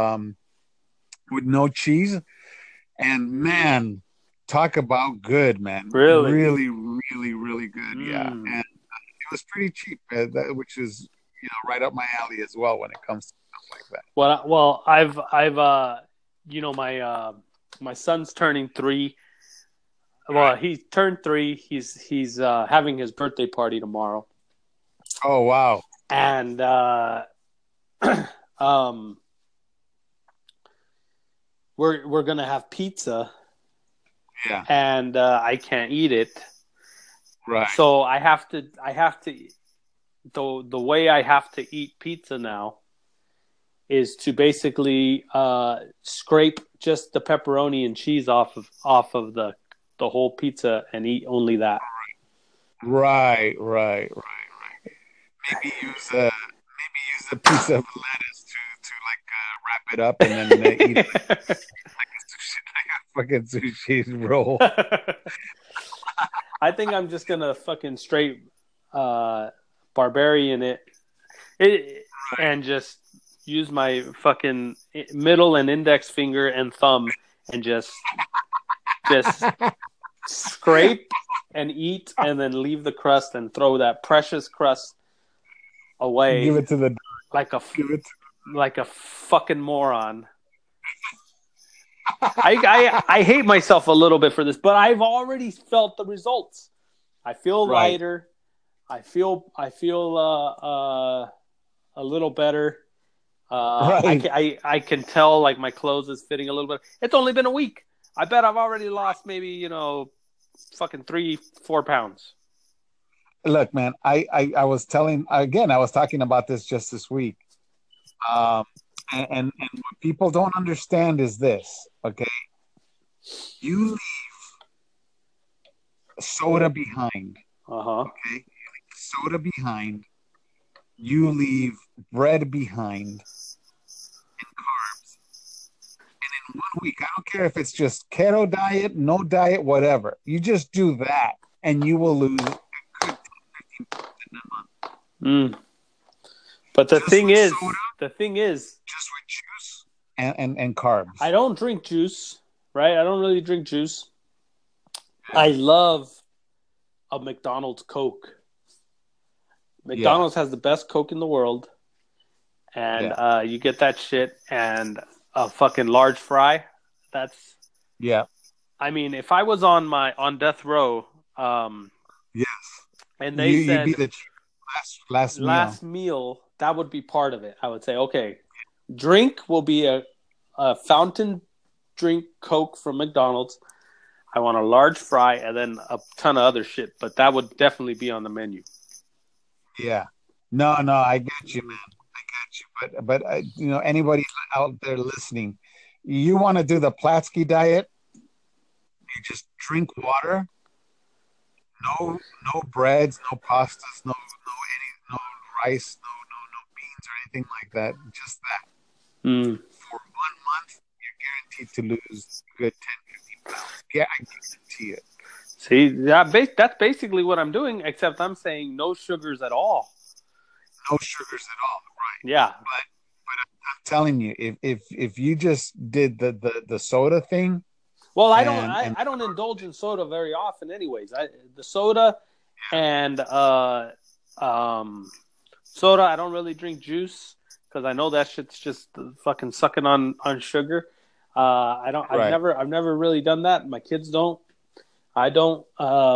no cheese, and man, talk about good, man. Really? Really, really, really good. Yeah, and it was pretty cheap, which is right up my alley as well when it comes to stuff like that. Well, I've my son's turning 3. Well, he turned 3. He's having his birthday party tomorrow. Oh wow! And we're gonna have pizza. Yeah. And I can't eat it. Right. So I have to. The way I have to eat pizza now is to basically scrape just the pepperoni and cheese off of the whole pizza and eat only that. Right. Maybe use a piece of lettuce to wrap it up and then eat it like a fucking sushi roll. I think I'm just gonna fucking straight barbarian it and just use my fucking middle and index finger and thumb and just scrape and eat, and then leave the crust and throw that precious crust away. Give it to the like a fucking moron. I hate myself a little bit for this, but I've already felt the results. I feel lighter. I feel a little better. Right. I can tell like my clothes is fitting a little bit. It's only been a week. I bet I've already lost maybe fucking 3-4 pounds. Look, man, I was telling again, I was talking about this just this week. Um, and what people don't understand is this, okay? You leave soda behind, Uh huh. okay? You leave soda behind. You leave bread behind and carbs. And in 1 week, I don't care if it's just keto diet, no diet, whatever. You just do that, and you will lose a good 15 pounds in a month. Mm. But the Just thing with is, soda, the thing is, just with juice and carbs. I don't drink juice, right? I don't really drink juice. I love a McDonald's Coke. Yeah, McDonald's has the best Coke in the world, and yeah, you get that shit and a fucking large fry. That's, yeah, I mean, if I was on death row, yes. and they You'd be said the last meal. last meal, that would be part of it. I would say, okay, drink will be a fountain drink Coke from McDonald's. I want a large fry and then a ton of other shit, but that would definitely be on the menu. Yeah. No, no, I get you, man. I get you. But anybody out there listening, you want to do the Platsky diet? You just drink water, no breads, no pastas, no rice, no beans or anything like that. Just that. Mm. For 1 month, you're guaranteed to lose a good 10, 15 pounds. Yeah, I guarantee it. See, that's basically what I'm doing, except I'm saying no sugars at all. No sugars at all. Right. Yeah. But I'm telling you, if you just did the soda thing Well, and I don't indulge in soda very often, anyways. The soda and soda. I don't really drink juice because I know that shit's just fucking sucking on sugar. I don't. right. I've never really done that. My kids don't. I don't.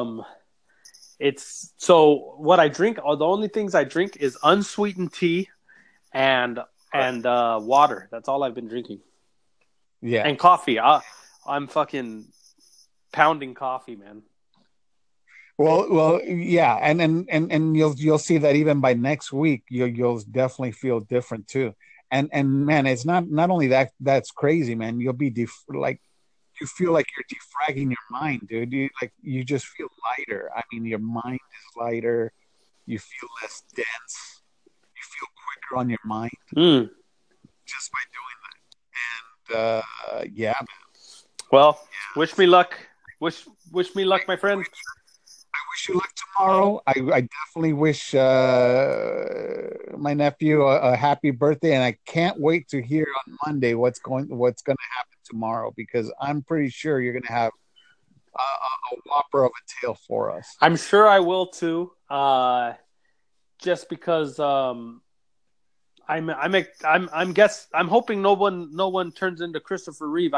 It's so what I drink. The only things I drink is unsweetened tea and Right. water. That's all I've been drinking. Yeah. And coffee. I'm fucking pounding coffee, man. Well, yeah, and you'll see that even by next week, you'll definitely feel different too. And man, it's not only that's crazy, man. You'll be like you feel like you're defragging your mind, dude. You just feel lighter. I mean, your mind is lighter. You feel less dense. You feel quicker on your mind Mm. just by doing that. And yeah, man. Well, Yeah. wish me luck. Wish me luck, my friend. I wish you luck tomorrow. I definitely wish my nephew a happy birthday, and I can't wait to hear on Monday what's going to happen tomorrow because I'm pretty sure you're going to have a whopper of a tale for us. I'm sure I will too. Just because I'm hoping no one turns into Christopher Reeve.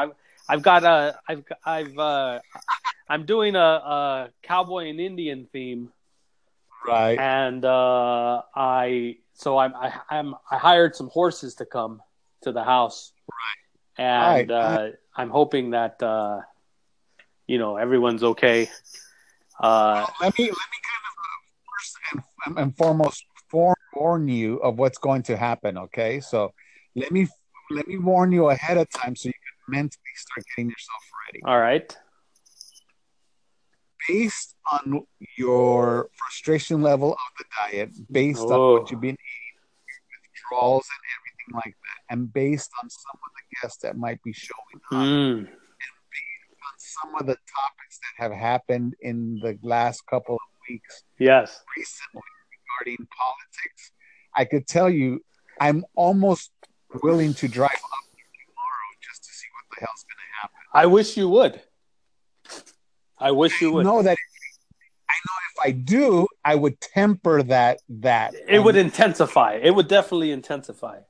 I'm doing a cowboy and Indian theme, Right. and I hired some horses to come to the house, and Right. I'm hoping that everyone's okay. Let me kind of first and foremost forewarn you of what's going to happen. Okay, so let me let me warn you ahead of time so you can mentally start getting yourself ready. All right. Based on your frustration level of the diet, based on what Oh. you've been eating, withdrawals and everything like that, and based on some of the guests that might be showing up, Mm. and based on some of the topics that have happened in the last couple of weeks Yes. recently regarding politics, I could tell you I'm almost willing to drive up tomorrow just to see what the hell's going to happen. I wish you would. I wish you I would. know that if I do, I would temper that It would intensify. It would definitely intensify.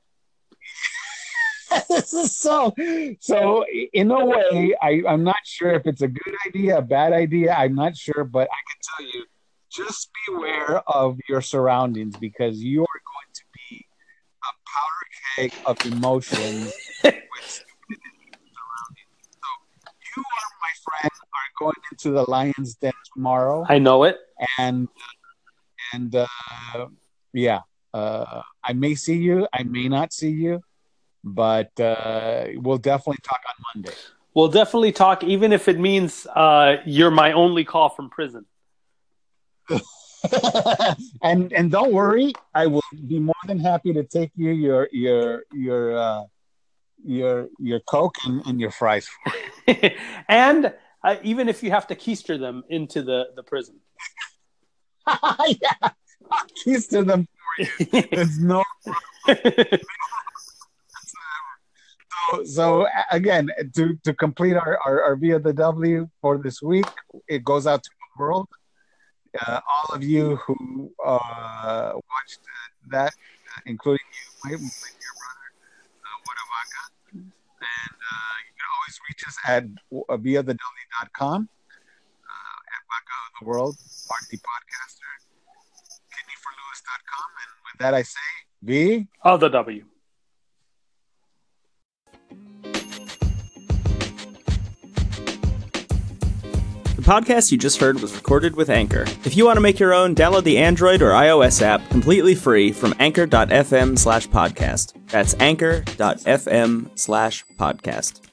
so in a way, I'm not sure if it's a good idea, a bad idea. I'm not sure, but I can tell you, just beware of your surroundings because you are going to be a powder bag of emotions with stupidity surrounding you. So you are, my friend, are going into the lion's den tomorrow, I know it. and yeah, I may see you, I may not see you, but we'll definitely talk on Monday. We'll definitely talk, even if it means you're my only call from prison. and don't worry, I will be more than happy to take you your Coke and your fries for you. And even if you have to keister them into the prison. Yeah, I'll keister them for you. There's no problem. So again, to complete our Via the W for this week, it goes out to the world. All of you who watched that, including you, my dear brother, Wadawaka. And you can always reach us at viathew.com, at Waka of the World, Party Podcaster, kidneyforlewis.com. And with that, I say, V of the W. The podcast you just heard was recorded with Anchor. If you want to make your own, download the Android or iOS app completely free from anchor.fm/podcast. That's anchor.fm/podcast.